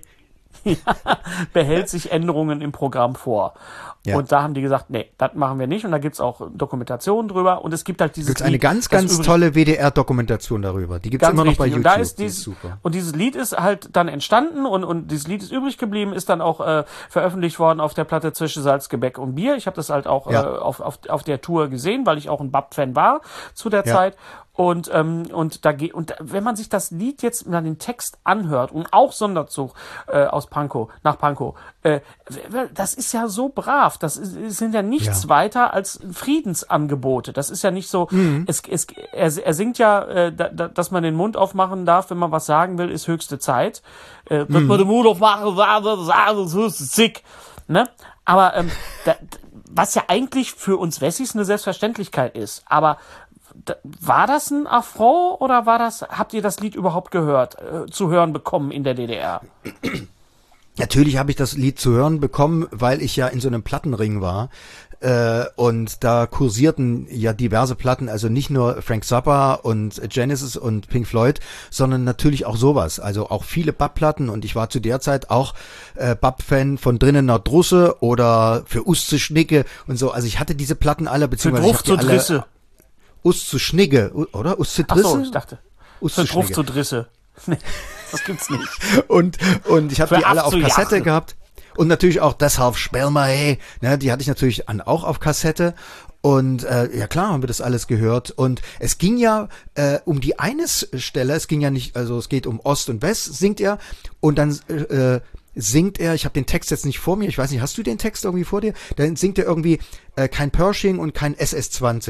behält sich Änderungen im Programm vor. Ja. Und da haben die gesagt, nee, das machen wir nicht. Und da gibt's auch Dokumentationen drüber. Und es gibt halt dieses Lied. Eine ganz tolle WDR-Dokumentation darüber. Die gibt's immer noch bei YouTube. Und da ist super. Und dieses Lied ist halt dann entstanden und dieses Lied ist übrig geblieben, ist dann auch veröffentlicht worden auf der Platte Zwischen Salz, Gebäck und Bier. Ich habe das halt auch auf der Tour gesehen, weil ich auch ein Bab-Fan war zu der Zeit. Und wenn man sich das Lied jetzt dann den Text anhört und auch Sonderzug nach Pankow, das ist ja so brav. Das sind ja nichts weiter als Friedensangebote. Das ist ja nicht so. Er singt ja, dass man den Mund aufmachen darf, wenn man was sagen will, ist höchste Zeit. Dass man den Mund aufmachen, das ist höchste Zick. Ne? Aber was ja eigentlich für uns Wessis eine Selbstverständlichkeit ist. Aber war das ein Affront oder habt ihr das Lied überhaupt zu hören bekommen in der DDR? Natürlich habe ich das Lied zu hören bekommen, weil ich ja in so einem Plattenring war. Und da kursierten ja diverse Platten, also nicht nur Frank Zappa und Genesis und Pink Floyd, sondern natürlich auch sowas, also auch viele Bab-Platten, und ich war zu der Zeit auch Bab-Fan von Drinnen nach Drusse oder für Usze Schnicke und so, also ich hatte diese Platten alle, beziehungsweise ich habe die alle zu Schnigge, oder? Us zu Drisse? Ach so, ich dachte. Drauf zu Drisse. Nee, das gibt's nicht. Und ich habe die alle auf Kassette gehabt. Und natürlich auch Deshalb spiel mal hey, ne, die hatte ich natürlich auch auf Kassette. Und ja klar, haben wir das alles gehört. Und es ging ja um die eine Stelle, es ging ja nicht, also es geht um Ost und West, singt er. Und dann singt er, ich habe den Text jetzt nicht vor mir, ich weiß nicht, hast du den Text irgendwie vor dir? Dann singt er irgendwie kein Pershing und kein SS-20.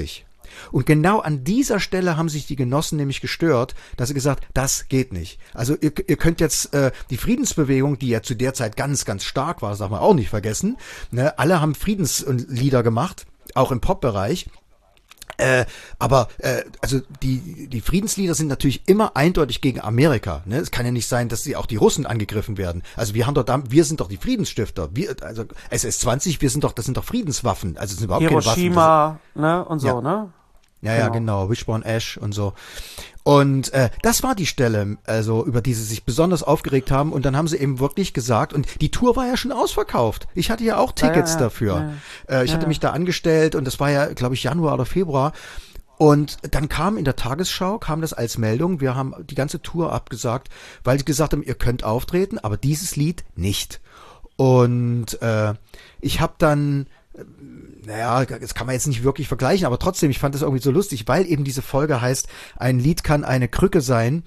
Und genau an dieser Stelle haben sich die Genossen nämlich gestört, dass sie gesagt, das geht nicht. Also ihr könnt jetzt die Friedensbewegung, die ja zu der Zeit ganz, ganz stark war, das darf man auch nicht vergessen, ne? Alle haben Friedenslieder gemacht, auch im Pop-Bereich. Aber also die Friedenslieder sind natürlich immer eindeutig gegen Amerika. Ne? Es kann ja nicht sein, dass sie auch die Russen angegriffen werden. Also wir sind doch die Friedensstifter. Also SS-20, das sind doch Friedenswaffen. Also es sind überhaupt Hiroshima, keine Waffen. ne, und so, ne? Ja, genau. Wishbone Ash und so. Und das war die Stelle, also über die sie sich besonders aufgeregt haben. Und dann haben sie eben wirklich gesagt, und die Tour war ja schon ausverkauft. Ich hatte ja auch Tickets dafür. Ich hatte mich da angestellt und das war ja, glaube ich, Januar oder Februar. Und dann kam in der Tagesschau, kam das als Meldung, wir haben die ganze Tour abgesagt, weil sie gesagt haben, ihr könnt auftreten, aber dieses Lied nicht. Und ich habe dann... Naja, das kann man jetzt nicht wirklich vergleichen, aber trotzdem, ich fand das irgendwie so lustig, weil eben diese Folge heißt, ein Lied kann eine Krücke sein,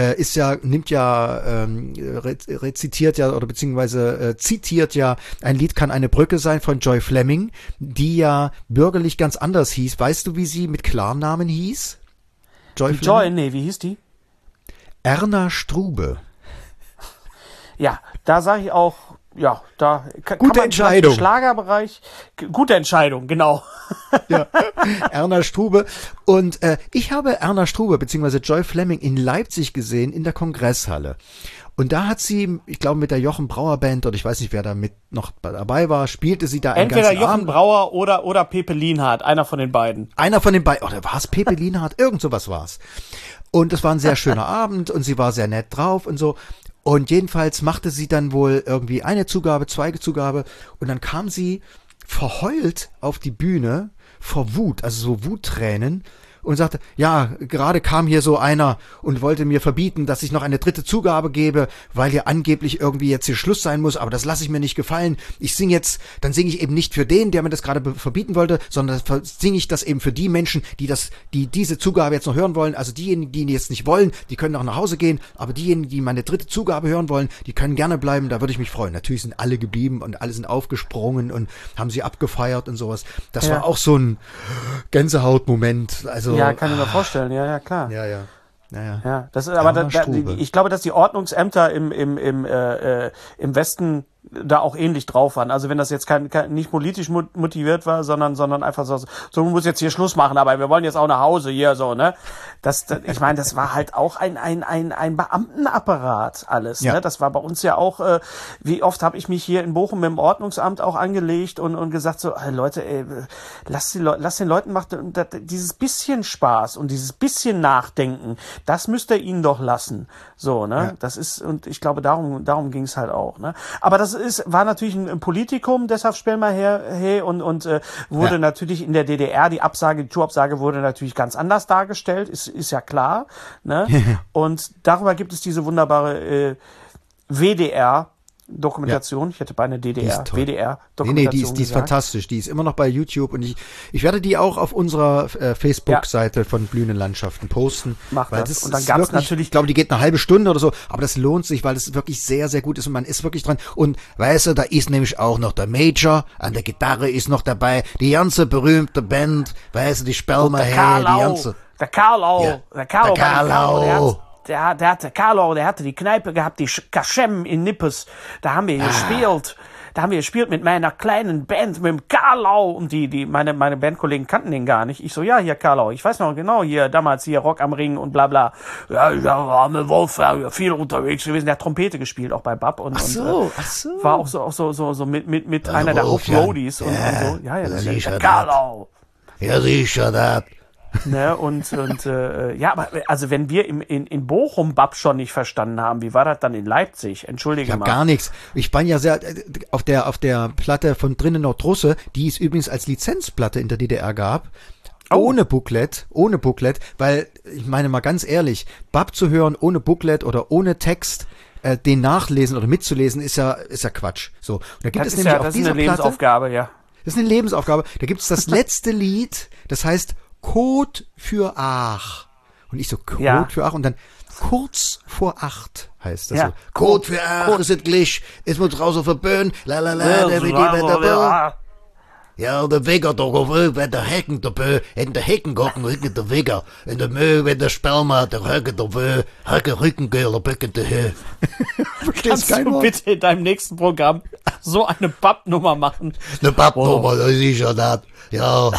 rezitiert ja oder beziehungsweise zitiert ja, ein Lied kann eine Brücke sein von Joy Fleming, die ja bürgerlich ganz anders hieß. Weißt du, wie sie mit Klarnamen hieß? Wie hieß die? Erna Strube. Ja, da sage ich auch, ja, da kann gute man Entscheidung. Im Schlagerbereich, gute Entscheidung, genau. Ja, Erna Strube. Und ich habe Erna Strube bzw. Joy Fleming in Leipzig gesehen in der Kongresshalle. Und da hat sie, ich glaube mit der Jochen Brauer Band, oder ich weiß nicht, wer da mit noch dabei war, spielte sie da einen ganzen Abend. Entweder Jochen Brauer oder Pepe Lienhardt, einer von den beiden. Einer von den beiden, oder war es Pepe Lienhardt? Irgend sowas war es. Und es war ein sehr schöner Abend und sie war sehr nett drauf und so. Und jedenfalls machte sie dann wohl irgendwie eine Zugabe, zwei Zugabe und dann kam sie verheult auf die Bühne vor Wut, also so Wuttränen und sagte, ja, gerade kam hier so einer und wollte mir verbieten, dass ich noch eine dritte Zugabe gebe, weil hier angeblich irgendwie jetzt hier Schluss sein muss, aber das lasse ich mir nicht gefallen. Dann singe ich eben nicht für den, der mir das gerade verbieten wollte, sondern singe ich das eben für die Menschen, die diese Zugabe jetzt noch hören wollen. Also diejenigen, die jetzt nicht wollen, die können auch nach Hause gehen, aber diejenigen, die meine dritte Zugabe hören wollen, die können gerne bleiben, da würde ich mich freuen. Natürlich sind alle geblieben und alle sind aufgesprungen und haben sie abgefeiert und sowas. Das war auch so ein Gänsehautmoment, also ja, kann ich mir vorstellen, ja, klar. Ja, das ist aber ich glaube, dass die Ordnungsämter im Westen da auch ähnlich drauf waren. Also wenn das jetzt nicht politisch motiviert war, sondern einfach so du musst jetzt hier Schluss machen, aber wir wollen jetzt auch nach Hause hier so, ne? Ich meine, das war halt auch ein Beamtenapparat alles, ne? Das war bei uns ja auch, wie oft habe ich mich hier in Bochum im Ordnungsamt auch angelegt und gesagt so, hey, Leute, ey, lass den Leuten dieses bisschen Spaß und dieses bisschen Nachdenken, das müsst ihr ihnen doch lassen. So, ne? Ja. Das ist, und ich glaube, darum ging es halt auch, ne? Aber das war natürlich ein Politikum, deshalb stellen wir her und wurde natürlich in der DDR, die Tourabsage wurde natürlich ganz anders dargestellt, ist ja klar, ne? Und darüber gibt es diese wunderbare WDR-Dokumentation. Ich hätte beinahe WDR-Dokumentation die ist fantastisch. Die ist immer noch bei YouTube und ich werde die auch auf unserer Facebook-Seite von Blühenden Landschaften posten. Weil das und dann gab es natürlich, ich glaube, die geht eine halbe Stunde oder so, aber das lohnt sich, weil es wirklich sehr, sehr gut ist und man ist wirklich dran. Und weißt du, da ist nämlich auch noch der Major, an der Gitarre ist noch dabei, die ganze berühmte Band, weißt du, die Spellmer, die ganze... Der Carlo. Der hatte die Kneipe gehabt, die Kaschem in Nippes. Da haben wir gespielt. Da haben wir gespielt mit meiner kleinen Band, mit dem Karlau. Und meine Bandkollegen kannten den gar nicht. Ich so, ja, hier Karlau. Ich weiß noch genau, hier, damals hier Rock am Ring und bla bla. Ja, war mit Wolfgang viel unterwegs gewesen. Der hat Trompete gespielt, auch bei Bab. Und war auch so mit einer der Hauptroadies und so. Ja, das ist der Karlau. Ja, sicher, das. Ne, aber also wenn wir in Bochum Bab schon nicht verstanden haben, wie war das dann in Leipzig? Entschuldige mal. Gar nichts. Ich bin ja sehr auf der Platte von Drinnen Nordrusse, die es übrigens als Lizenzplatte in der DDR gab. Ohne Booklet, weil ich meine mal ganz ehrlich, Bab zu hören ohne Booklet oder ohne Text, den nachlesen oder mitzulesen ist ja Quatsch. So, und da gibt es nämlich auf dieser Platte, Lebensaufgabe, ja. Das ist eine Lebensaufgabe. Da gibt es das letzte Lied, das heißt Code für Ach. Und ich so, Code für Ach und dann kurz vor 8 heißt das so. Code für Ach, ist es gleich, es muss raus auf der Bühne, la la la, der wird die. Ja, der Weger, wenn der Hecken, in der Hecken gucken, Rücken der Weger. In der Mühe, wenn der Sperma, der Hecken, der Hecken, Rückengel, der Becken, der Höhe. Kannst du bitte in deinem nächsten Programm so eine Pappnummer machen? Eine Pappnummer, das ist ja das. Ja.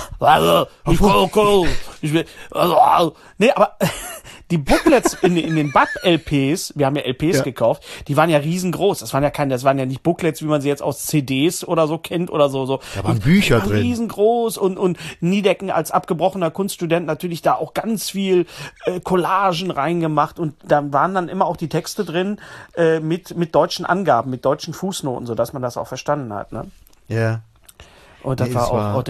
Nee, aber die Booklets in den BAP-LPs, wir haben ja LPs gekauft, die waren ja riesengroß. Das waren ja nicht Booklets, wie man sie jetzt aus CDs oder so kennt oder so. Da waren Bücher drin. Riesengroß und Niedecken als abgebrochener Kunststudent natürlich da auch ganz viel Collagen reingemacht und da waren dann immer auch die Texte drin mit deutschen Angaben, mit deutschen Fußnoten, sodass man das auch verstanden hat, ne? Ja. Und das war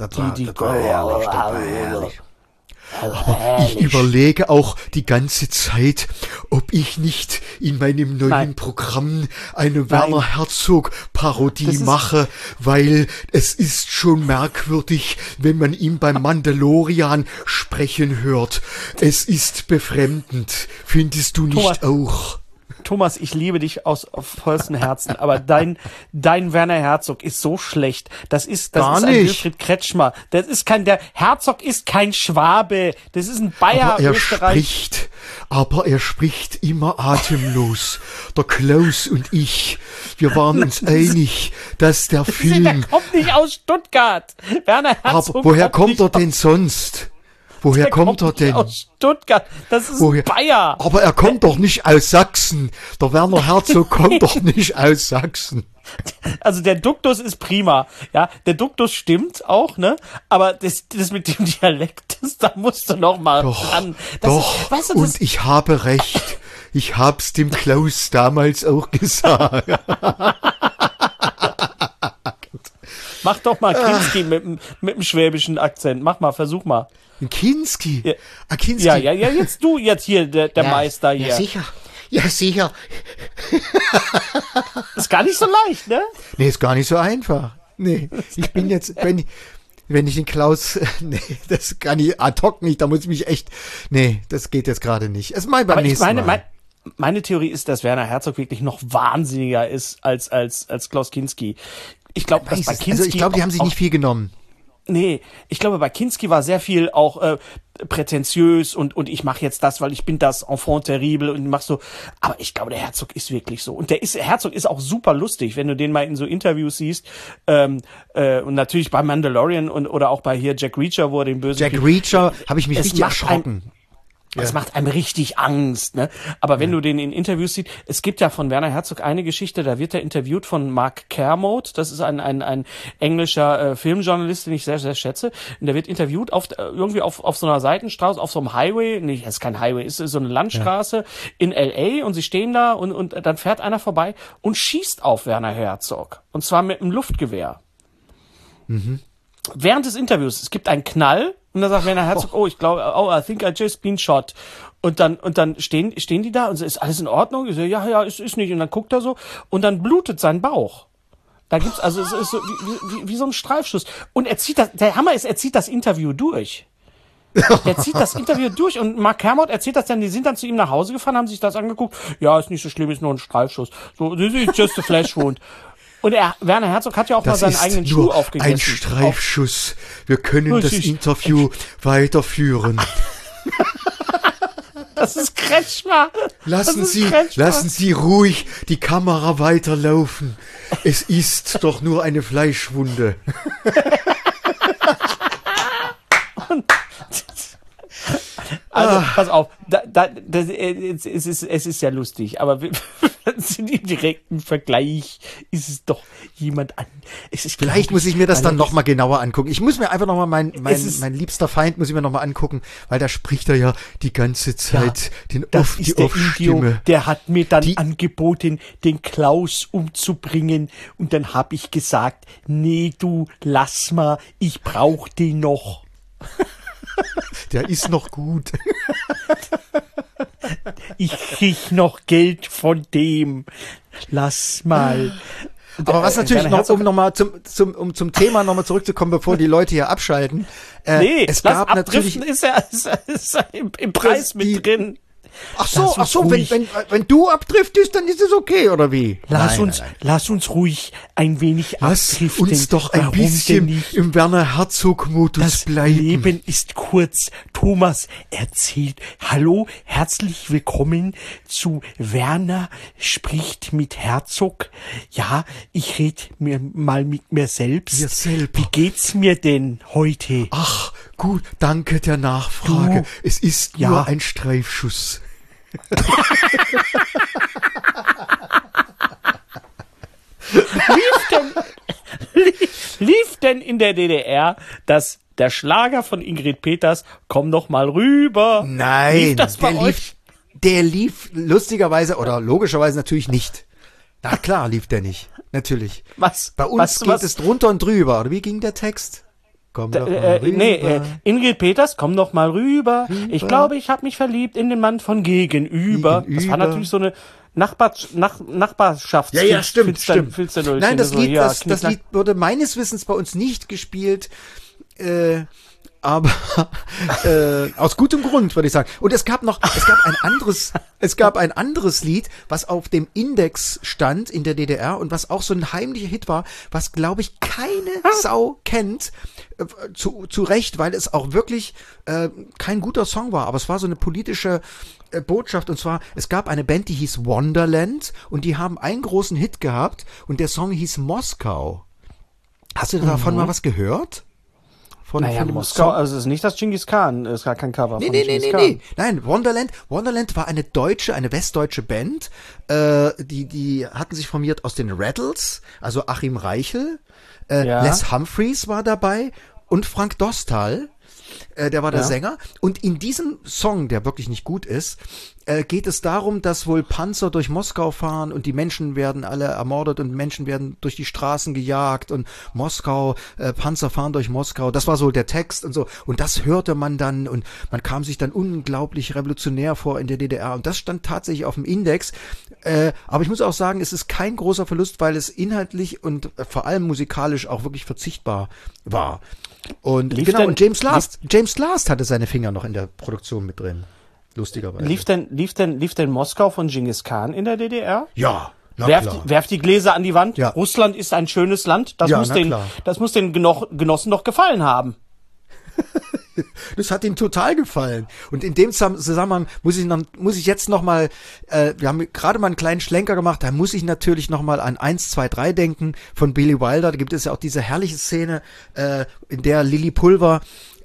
herrlich. Aber ich überlege auch die ganze Zeit, ob ich nicht in meinem neuen Programm eine Werner Herzog Parodie mache, weil es ist schon merkwürdig, wenn man ihn beim Mandalorian sprechen hört. Es ist befremdend. Findest du nicht auch? Thomas, ich liebe dich aus vollstem Herzen, aber dein Werner Herzog ist so schlecht. Das ist ein Wilfried Kretschmer. Der Herzog ist kein Schwabe. Das ist ein Bayer, Österreich. Aber er spricht immer atemlos. Der Klaus und ich, wir waren uns einig, dass der Film... Der kommt nicht aus Stuttgart. Werner Herzog. Aber woher kommt er denn sonst? Woher kommt er denn? Aus Stuttgart. Das ist ein Bayer. Aber er kommt doch nicht aus Sachsen. Der Werner Herzog kommt doch nicht aus Sachsen. Also der Duktus ist prima. Ja, der Duktus stimmt auch, ne? Aber das mit dem Dialekt, da musst du noch mal ran. Weißt du, und ich habe recht. Ich hab's dem Klaus damals auch gesagt. Mach doch mal Kinski mit dem schwäbischen Akzent. Versuch mal. Kinski? Ja. Kinski. Ja, jetzt hier, der Meister hier. Ja, sicher. Ist gar nicht so leicht, ne? Nee, ist gar nicht so einfach. Nee, ich bin jetzt, wenn ich den Klaus, nee, das kann ich ad hoc nicht, da muss ich mich echt, nee, das geht jetzt gerade nicht. Es mal beim nächsten Mal. Meine Theorie ist, dass Werner Herzog wirklich noch wahnsinniger ist als Klaus Kinski. Ich glaube, bei Kinski. Also ich glaube, die haben sich nicht viel genommen. Nee, ich glaube, bei Kinski war sehr viel auch prätentiös und ich mache jetzt das, weil ich bin das Enfant terrible und mach so. Aber ich glaube, der Herzog ist wirklich so. Und Herzog ist auch super lustig, wenn du den mal in so Interviews siehst. Und natürlich bei Mandalorian oder auch bei hier Jack Reacher, wo er den bösen... Jack Reacher habe ich mich richtig erschrocken. Das macht einem richtig Angst, ne? Aber wenn du den in Interviews siehst, es gibt ja von Werner Herzog eine Geschichte, da wird er interviewt von Mark Kermode, das ist ein englischer Filmjournalist, den ich sehr, sehr schätze. Und der wird interviewt irgendwie auf so einer Seitenstraße, auf so einem Highway, nee, es ist kein Highway, es ist so eine Landstraße in L.A. und sie stehen da und dann fährt einer vorbei und schießt auf Werner Herzog. Und zwar mit einem Luftgewehr. Mhm. Während des Interviews, es gibt einen Knall und dann sagt Werner Herzog, I think I just been shot. Und dann stehen die da und so, ist alles in Ordnung? Ich so, ja, ist nicht. Und dann guckt er so und dann blutet sein Bauch. Da gibt's, also es ist so wie so ein Streifschuss. Und er zieht das Interview durch. Der zieht das Interview durch und Mark Kermode erzählt das dann, die sind dann zu ihm nach Hause gefahren, haben sich das angeguckt. Ja, ist nicht so schlimm, ist nur ein Streifschuss. So, this is just a flesh wound. Und Werner Herzog hat ja auch mal seinen eigenen Schuh aufgegessen. Ein Streifschuss. Wir können das Interview weiterführen. Das ist Kretschmer. Lassen Sie ruhig die Kamera weiterlaufen. Es ist doch nur eine Fleischwunde. Also, pass auf, es ist ja lustig, aber im direkten Vergleich ist es doch jemand an. Vielleicht muss ich mir das dann nochmal genauer angucken. Ich muss mir einfach nochmal mein liebster Feind muss ich mir nochmal angucken, weil da spricht er ja die ganze Zeit die Off-Stimme. Der hat mir dann angeboten, den Klaus umzubringen und dann habe ich gesagt, nee, du, lass mal, ich brauch den noch. Der ist noch gut. Ich krieg noch Geld von dem. Lass mal. Aber was natürlich noch, um nochmal zum Thema nochmal zurückzukommen, bevor die Leute hier abschalten. Es gab natürlich, ist im Preis mit drin. Ach so, wenn du abdriftest, dann ist es okay, oder wie? Lass uns ruhig ein wenig abdriften. Lass uns doch ein bisschen im Werner Herzog-Modus bleiben. Das Leben ist kurz. Thomas erzählt. Hallo, herzlich willkommen zu Werner spricht mit Herzog. Ja, ich red mir mal mit mir selbst. Wie geht's mir denn heute? Ach, gut, danke der Nachfrage. Es ist nur ein Streifschuss. Lief denn in der DDR der Schlager von Ingrid Peters, komm doch mal rüber? Nein, der lief lustigerweise oder logischerweise natürlich nicht. Na klar lief der nicht, natürlich. Was? Bei uns geht es drunter und drüber, oder wie ging der Text? Komm doch mal rüber. Ingrid Peters, komm doch mal rüber. Ich glaube, ich habe mich verliebt in den Mann von gegenüber. Das war natürlich so eine Nachbarschafts. Ja, stimmt. Nein, das Lied wurde meines Wissens bei uns nicht gespielt, aber aus gutem Grund, würde ich sagen. Und es gab ein anderes Lied, was auf dem Index stand in der DDR und was auch so ein heimlicher Hit war, was, glaube ich, keine Sau kennt, zu Recht, weil es auch wirklich kein guter Song war, aber es war so eine politische Botschaft, und zwar, es gab eine Band, die hieß Wonderland, und die haben einen großen Hit gehabt, und der Song hieß Moskau. Hast du davon mal was gehört? Von Moskau, also es ist nicht das Genghis Khan, es ist gar kein Cover von Genghis Khan. Nee. Nein, Wonderland war eine westdeutsche Band, die hatten sich formiert aus den Rattles, also Achim Reichel, Les Humphreys war dabei und Frank Dostal. Der war der Sänger. Und in diesem Song, der wirklich nicht gut ist, geht es darum, dass wohl Panzer durch Moskau fahren und die Menschen werden alle ermordet und Menschen werden durch die Straßen gejagt und Panzer fahren durch Moskau. Das war so der Text und so. Und das hörte man dann und man kam sich dann unglaublich revolutionär vor in der DDR. Und das stand tatsächlich auf dem Index. Aber ich muss auch sagen, es ist kein großer Verlust, weil es inhaltlich und vor allem musikalisch auch wirklich verzichtbar war. Und und James Last hatte seine Finger noch in der Produktion mit drin. Lustigerweise. Lief denn Moskau von Genghis Khan in der DDR? Ja. Werft die Gläser an die Wand. Ja. Russland ist ein schönes Land. Das muss den Genossen doch gefallen haben. Das hat ihm total gefallen. Und in dem Zusammenhang muss ich jetzt noch mal, wir haben gerade mal einen kleinen Schlenker gemacht, da muss ich natürlich noch mal an 1, 2, 3 denken von Billy Wilder. Da gibt es ja auch diese herrliche Szene, in der Lieselotte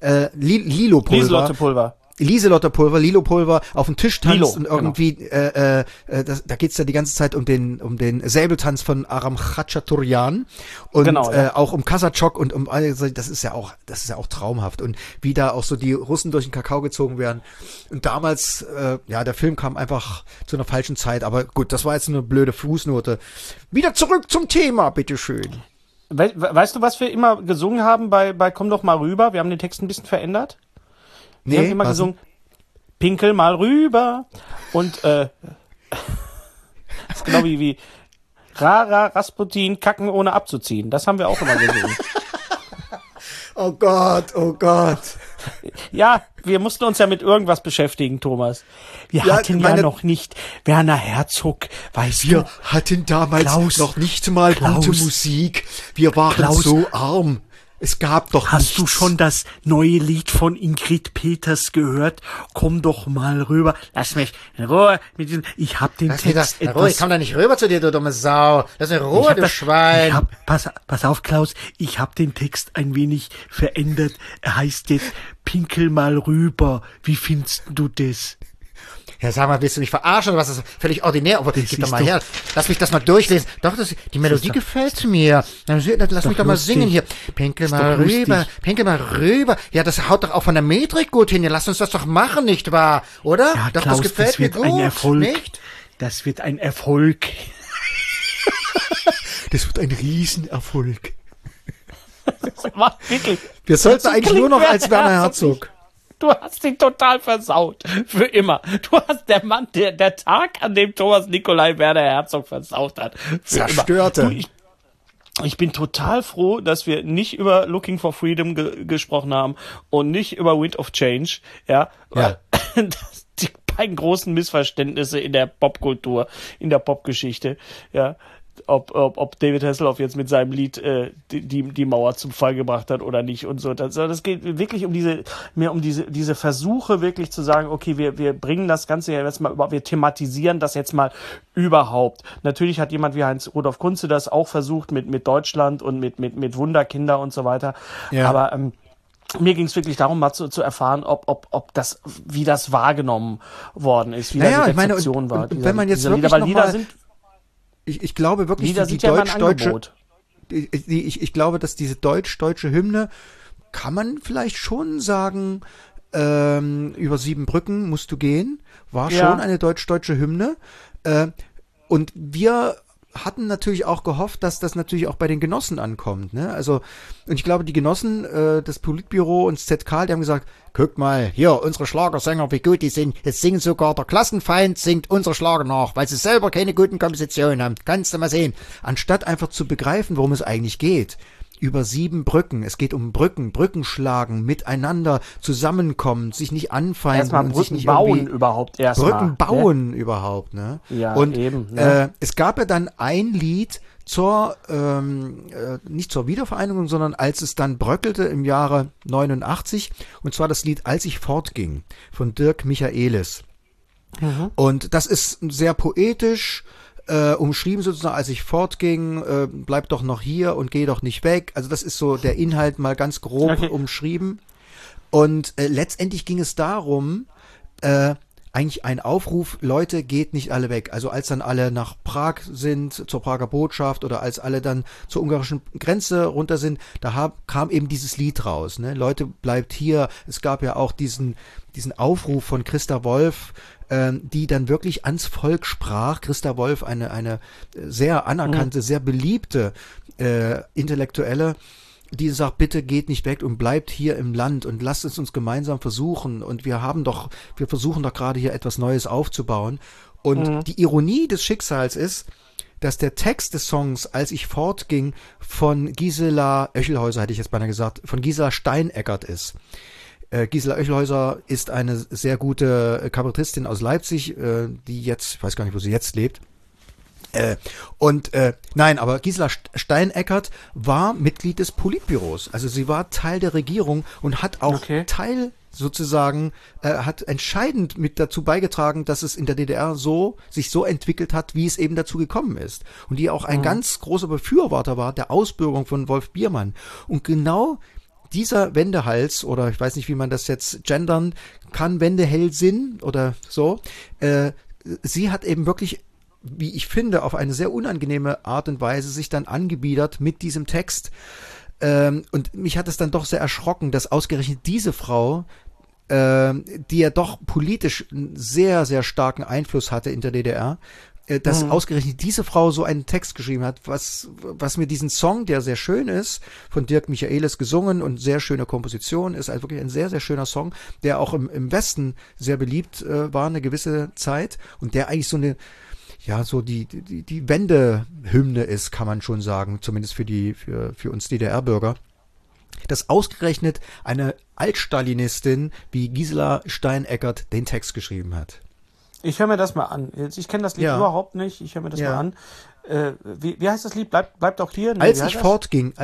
Pulver auf den Tisch tanzt und irgendwie, da geht's ja die ganze Zeit um den Säbeltanz von Aram Khachaturian und auch um Kasachok und um das ist ja auch traumhaft und wie da auch so die Russen durch den Kakao gezogen werden. Und damals, der Film kam einfach zu einer falschen Zeit, aber gut, das war jetzt eine blöde Fußnote. Wieder zurück zum Thema, bitteschön. Weißt du, was wir immer gesungen haben bei Komm doch mal rüber? Wir haben den Text ein bisschen verändert. Wir haben immer gesungen, pinkel mal rüber. Und das ist genau wie Rara Rasputin, kacken ohne abzuziehen. Das haben wir auch immer gesungen. Oh Gott. Ja, wir mussten uns ja mit irgendwas beschäftigen, Thomas. Wir hatten noch nicht Werner Herzog, weißt du. Wir hatten damals noch nicht mal gute Musik. Wir waren so arm. Es gab doch nichts. Hast du schon das neue Lied von Ingrid Peters gehört? Komm doch mal rüber. Lass mich in Ruhe mit diesem. Ich hab den Text etwas. Ich komm da nicht rüber zu dir, du dumme Sau. Lass mich in Ruhe, du Schwein. Pass auf, Klaus. Ich hab den Text ein wenig verändert. Er heißt jetzt Pinkel mal rüber. Wie findest du das? Ja, sag mal, willst du mich verarschen oder was? Das ist völlig ordinär. Aber gib doch mal her. Lass mich das mal durchlesen. Doch, die Melodie gefällt mir. Lass mich doch mal singen hier. Pinkel mal rüber. Ja, das haut doch auch von der Metrik gut hin. Ja, lass uns das doch machen, nicht wahr? Oder? Ja, doch, Klaus, das gefällt mir gut. Ein Erfolg. Nicht? Das wird ein Erfolg. Das wird ein Riesenerfolg. Wirklich. Wir sollten eigentlich nur noch als Werner Herzog. Du hast ihn total versaut. Für immer. Du hast der Mann, der Tag, an dem Thomas Nikolai Werner Herzog versaut hat. Zerstörte. Ich bin total froh, dass wir nicht über Looking for Freedom gesprochen haben und nicht über Wind of Change. Ja. Die beiden großen Missverständnisse in der Popkultur, in der Popgeschichte, ja. Ob David Hasselhoff jetzt mit seinem Lied die Mauer zum Fall gebracht hat oder nicht und so. Das geht wirklich um diese Versuche wirklich zu sagen, okay, wir bringen das Ganze ja jetzt mal wir thematisieren das jetzt mal überhaupt. Natürlich hat jemand wie Heinz Rudolf Kunze das auch versucht mit Deutschland und mit Wunderkinder und so weiter. Ja. Aber mir ging es wirklich darum, mal zu erfahren, ob das, wie das wahrgenommen worden ist, wie da die Rezeption war. Wenn man jetzt wirklich Lieder sind, ich glaube wirklich, die deutsch-deutsche, ich glaube, dass diese deutsch-deutsche Hymne, kann man vielleicht schon sagen, über 7 Brücken musst du gehen, war schon eine deutsch-deutsche Hymne. Und wir hatten natürlich auch gehofft, dass das natürlich auch bei den Genossen ankommt, ne? Also, und ich glaube, die Genossen, das Politbüro und das ZK, die haben gesagt, guckt mal, hier, unsere Schlagersänger, wie gut die sind. Jetzt singen sogar der Klassenfeind, singt unsere Schlager nach, weil sie selber keine guten Kompositionen haben. Kannst du mal sehen. Anstatt einfach zu begreifen, worum es eigentlich geht. Über 7 Brücken. Es geht um Brücken schlagen, miteinander zusammenkommen, sich nicht anfeinden. Erstmal Brücken bauen überhaupt erstmal. Brücken bauen überhaupt, ne? Ja, und eben. Ne? Es gab ja dann ein Lied nicht zur Wiedervereinigung, sondern als es dann bröckelte im Jahre 89, und zwar das Lied Als ich fortging von Dirk Michaelis. Mhm. Und das ist sehr poetisch, umschrieben sozusagen, als ich fortging, bleib doch noch hier und geh doch nicht weg. Also das ist so der Inhalt mal ganz grob umschrieben. Und letztendlich ging es darum, eigentlich ein Aufruf, Leute, geht nicht alle weg. Also als dann alle nach Prag sind, zur Prager Botschaft, oder als alle dann zur ungarischen Grenze runter sind, kam eben dieses Lied raus, ne? Leute, bleibt hier. Es gab ja auch diesen Aufruf von Christa Wolf, die dann wirklich ans Volk sprach. Christa Wolf, eine sehr anerkannte, sehr beliebte Intellektuelle, die sagt, bitte geht nicht weg und bleibt hier im Land und lasst es uns gemeinsam versuchen, und wir versuchen doch gerade hier etwas Neues aufzubauen. Und die Ironie des Schicksals ist, dass der Text des Songs, Als ich fortging, von Gisela Oechelhäuser, hätte ich jetzt beinahe gesagt, von Gisela Steineckert ist. Gisela Oechelhäuser ist eine sehr gute Kabarettistin aus Leipzig, die jetzt, ich weiß gar nicht, wo sie jetzt lebt. Nein, aber Gisela Steineckert war Mitglied des Politbüros. Also sie war Teil der Regierung und hat auch Teil sozusagen, hat entscheidend mit dazu beigetragen, dass es in der DDR sich so entwickelt hat, wie es eben dazu gekommen ist. Und die auch ein ganz großer Befürworter war der Ausbürgerung von Wolf Biermann. Und genau dieser Wendehals, oder ich weiß nicht, wie man das jetzt gendern kann, Wendehälsin oder so, sie hat eben wirklich, wie ich finde, auf eine sehr unangenehme Art und Weise sich dann angebiedert mit diesem Text. Und mich hat es dann doch sehr erschrocken, dass ausgerechnet diese Frau, die ja doch politisch einen sehr, sehr starken Einfluss hatte in der DDR, dass ausgerechnet diese Frau so einen Text geschrieben hat, was mir diesen Song, der sehr schön ist, von Dirk Michaelis gesungen und sehr schöne Komposition, ist also wirklich ein sehr, sehr schöner Song, der auch im Westen sehr beliebt war eine gewisse Zeit, und der eigentlich so eine, ja, so die Wendehymne ist, kann man schon sagen, zumindest für uns DDR-Bürger, dass ausgerechnet eine Altstalinistin wie Gisela Steineckert den Text geschrieben hat. Ich höre mir das mal an. Ich kenne das Lied überhaupt nicht. Ich höre mir das mal an. Wie heißt das Lied? Bleibt auch hier? Nee, als ich fortging.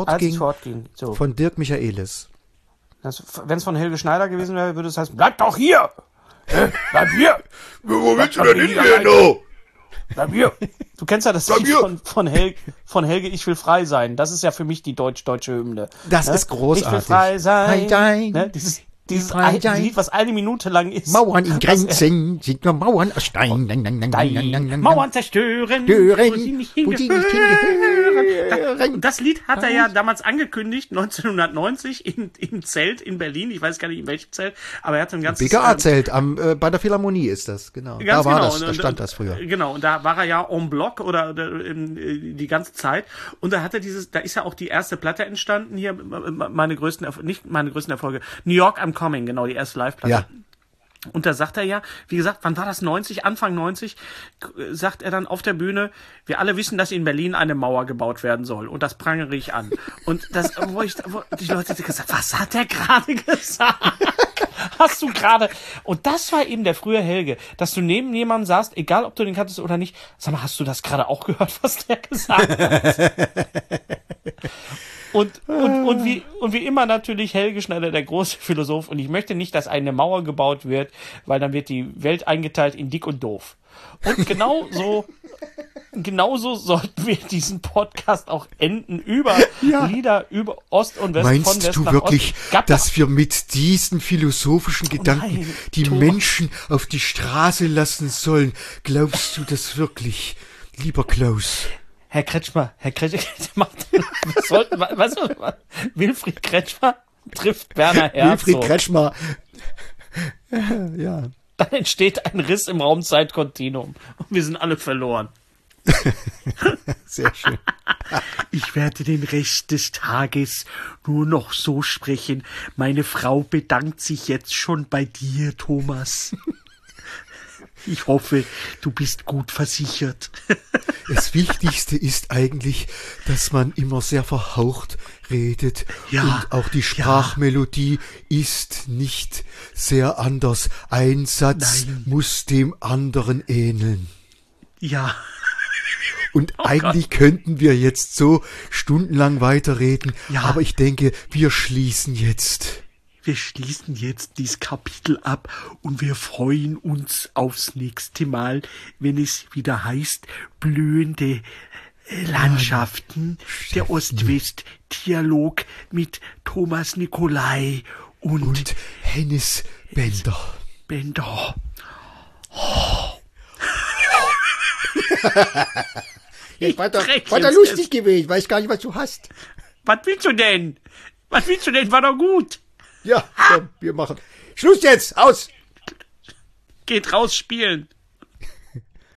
So. Von Dirk Michaelis. Wenn es von Helge Schneider gewesen wäre, würde es heißen, bleibt doch hier! Bleib hier! Wo willst du denn hingehen, du? Bleib hier! Du kennst ja das Lied von Helge, Ich will frei sein. Das ist ja für mich die deutsche Hymne. Das ist großartig. Ich will frei sein. Ne? Dieses Lied, was 1 Minute lang ist. Mauern in Grenzen sind nur Mauern aus Stein. Mauern zerstören, wo sie nicht hingehören. Und das Lied hat er ja damals angekündigt, 1990 im Zelt in Berlin. Ich weiß gar nicht, in welchem Zelt, aber er hat ein ganzes... BKA-Zelt, bei der Philharmonie ist das, genau. Da war das, da stand das früher. Genau, und da war er ja en bloc oder die ganze Zeit. Und da hat er da ist ja auch die erste Platte entstanden, hier, meine größten Erfolge. New York, I'm Coming, genau, die erste Live-Platte. Ja. Und da sagt er ja, wie gesagt, wann war das? Anfang 90, sagt er dann auf der Bühne, wir alle wissen, dass in Berlin eine Mauer gebaut werden soll. Und das prangere ich an. Und das, wo die Leute gesagt, was hat er gerade gesagt? Hast du gerade, und das war eben der frühe Helge, dass du neben jemandem saßt, egal ob du den kanntest oder nicht, sag mal, hast du das gerade auch gehört, was der gesagt hat? Und wie immer natürlich Helge Schneider, der große Philosoph, und ich möchte nicht, dass eine Mauer gebaut wird, weil dann wird die Welt eingeteilt in dick und doof. Und genauso sollten wir diesen Podcast auch enden über Lieder, über Ost und West. Meinst von West du nach wirklich, Ost. dass wir mit diesen philosophischen Gedanken die Thomas. Menschen auf die Straße lassen sollen? Glaubst du das wirklich, lieber Klaus? Herr Kretschmer, Wilfried Kretschmer trifft Werner Herzog. Wilfried Kretschmer. Ja. Dann entsteht ein Riss im Raumzeitkontinuum und wir sind alle verloren. Sehr schön. Ich werde den Rest des Tages nur noch so sprechen. Meine Frau bedankt sich jetzt schon bei dir, Thomas. Ich hoffe, du bist gut versichert. Das Wichtigste ist eigentlich, dass man immer sehr verhaucht redet. Ja, und auch die Sprachmelodie ist nicht sehr anders. Ein Satz muss dem anderen ähneln. Ja. Und eigentlich könnten wir jetzt so stundenlang weiterreden, aber ich denke, wir schließen jetzt. Wir schließen jetzt dieses Kapitel ab und wir freuen uns aufs nächste Mal, wenn es wieder heißt, blühende Landschaften, der Ost-West-Dialog mit Thomas Nicolai und Hennes Bender. War doch lustig gewesen. Ich weiß gar nicht, was du hast. Was willst du denn? War doch gut. Ja, komm, wir machen Schluss jetzt. Aus. Geht raus spielen.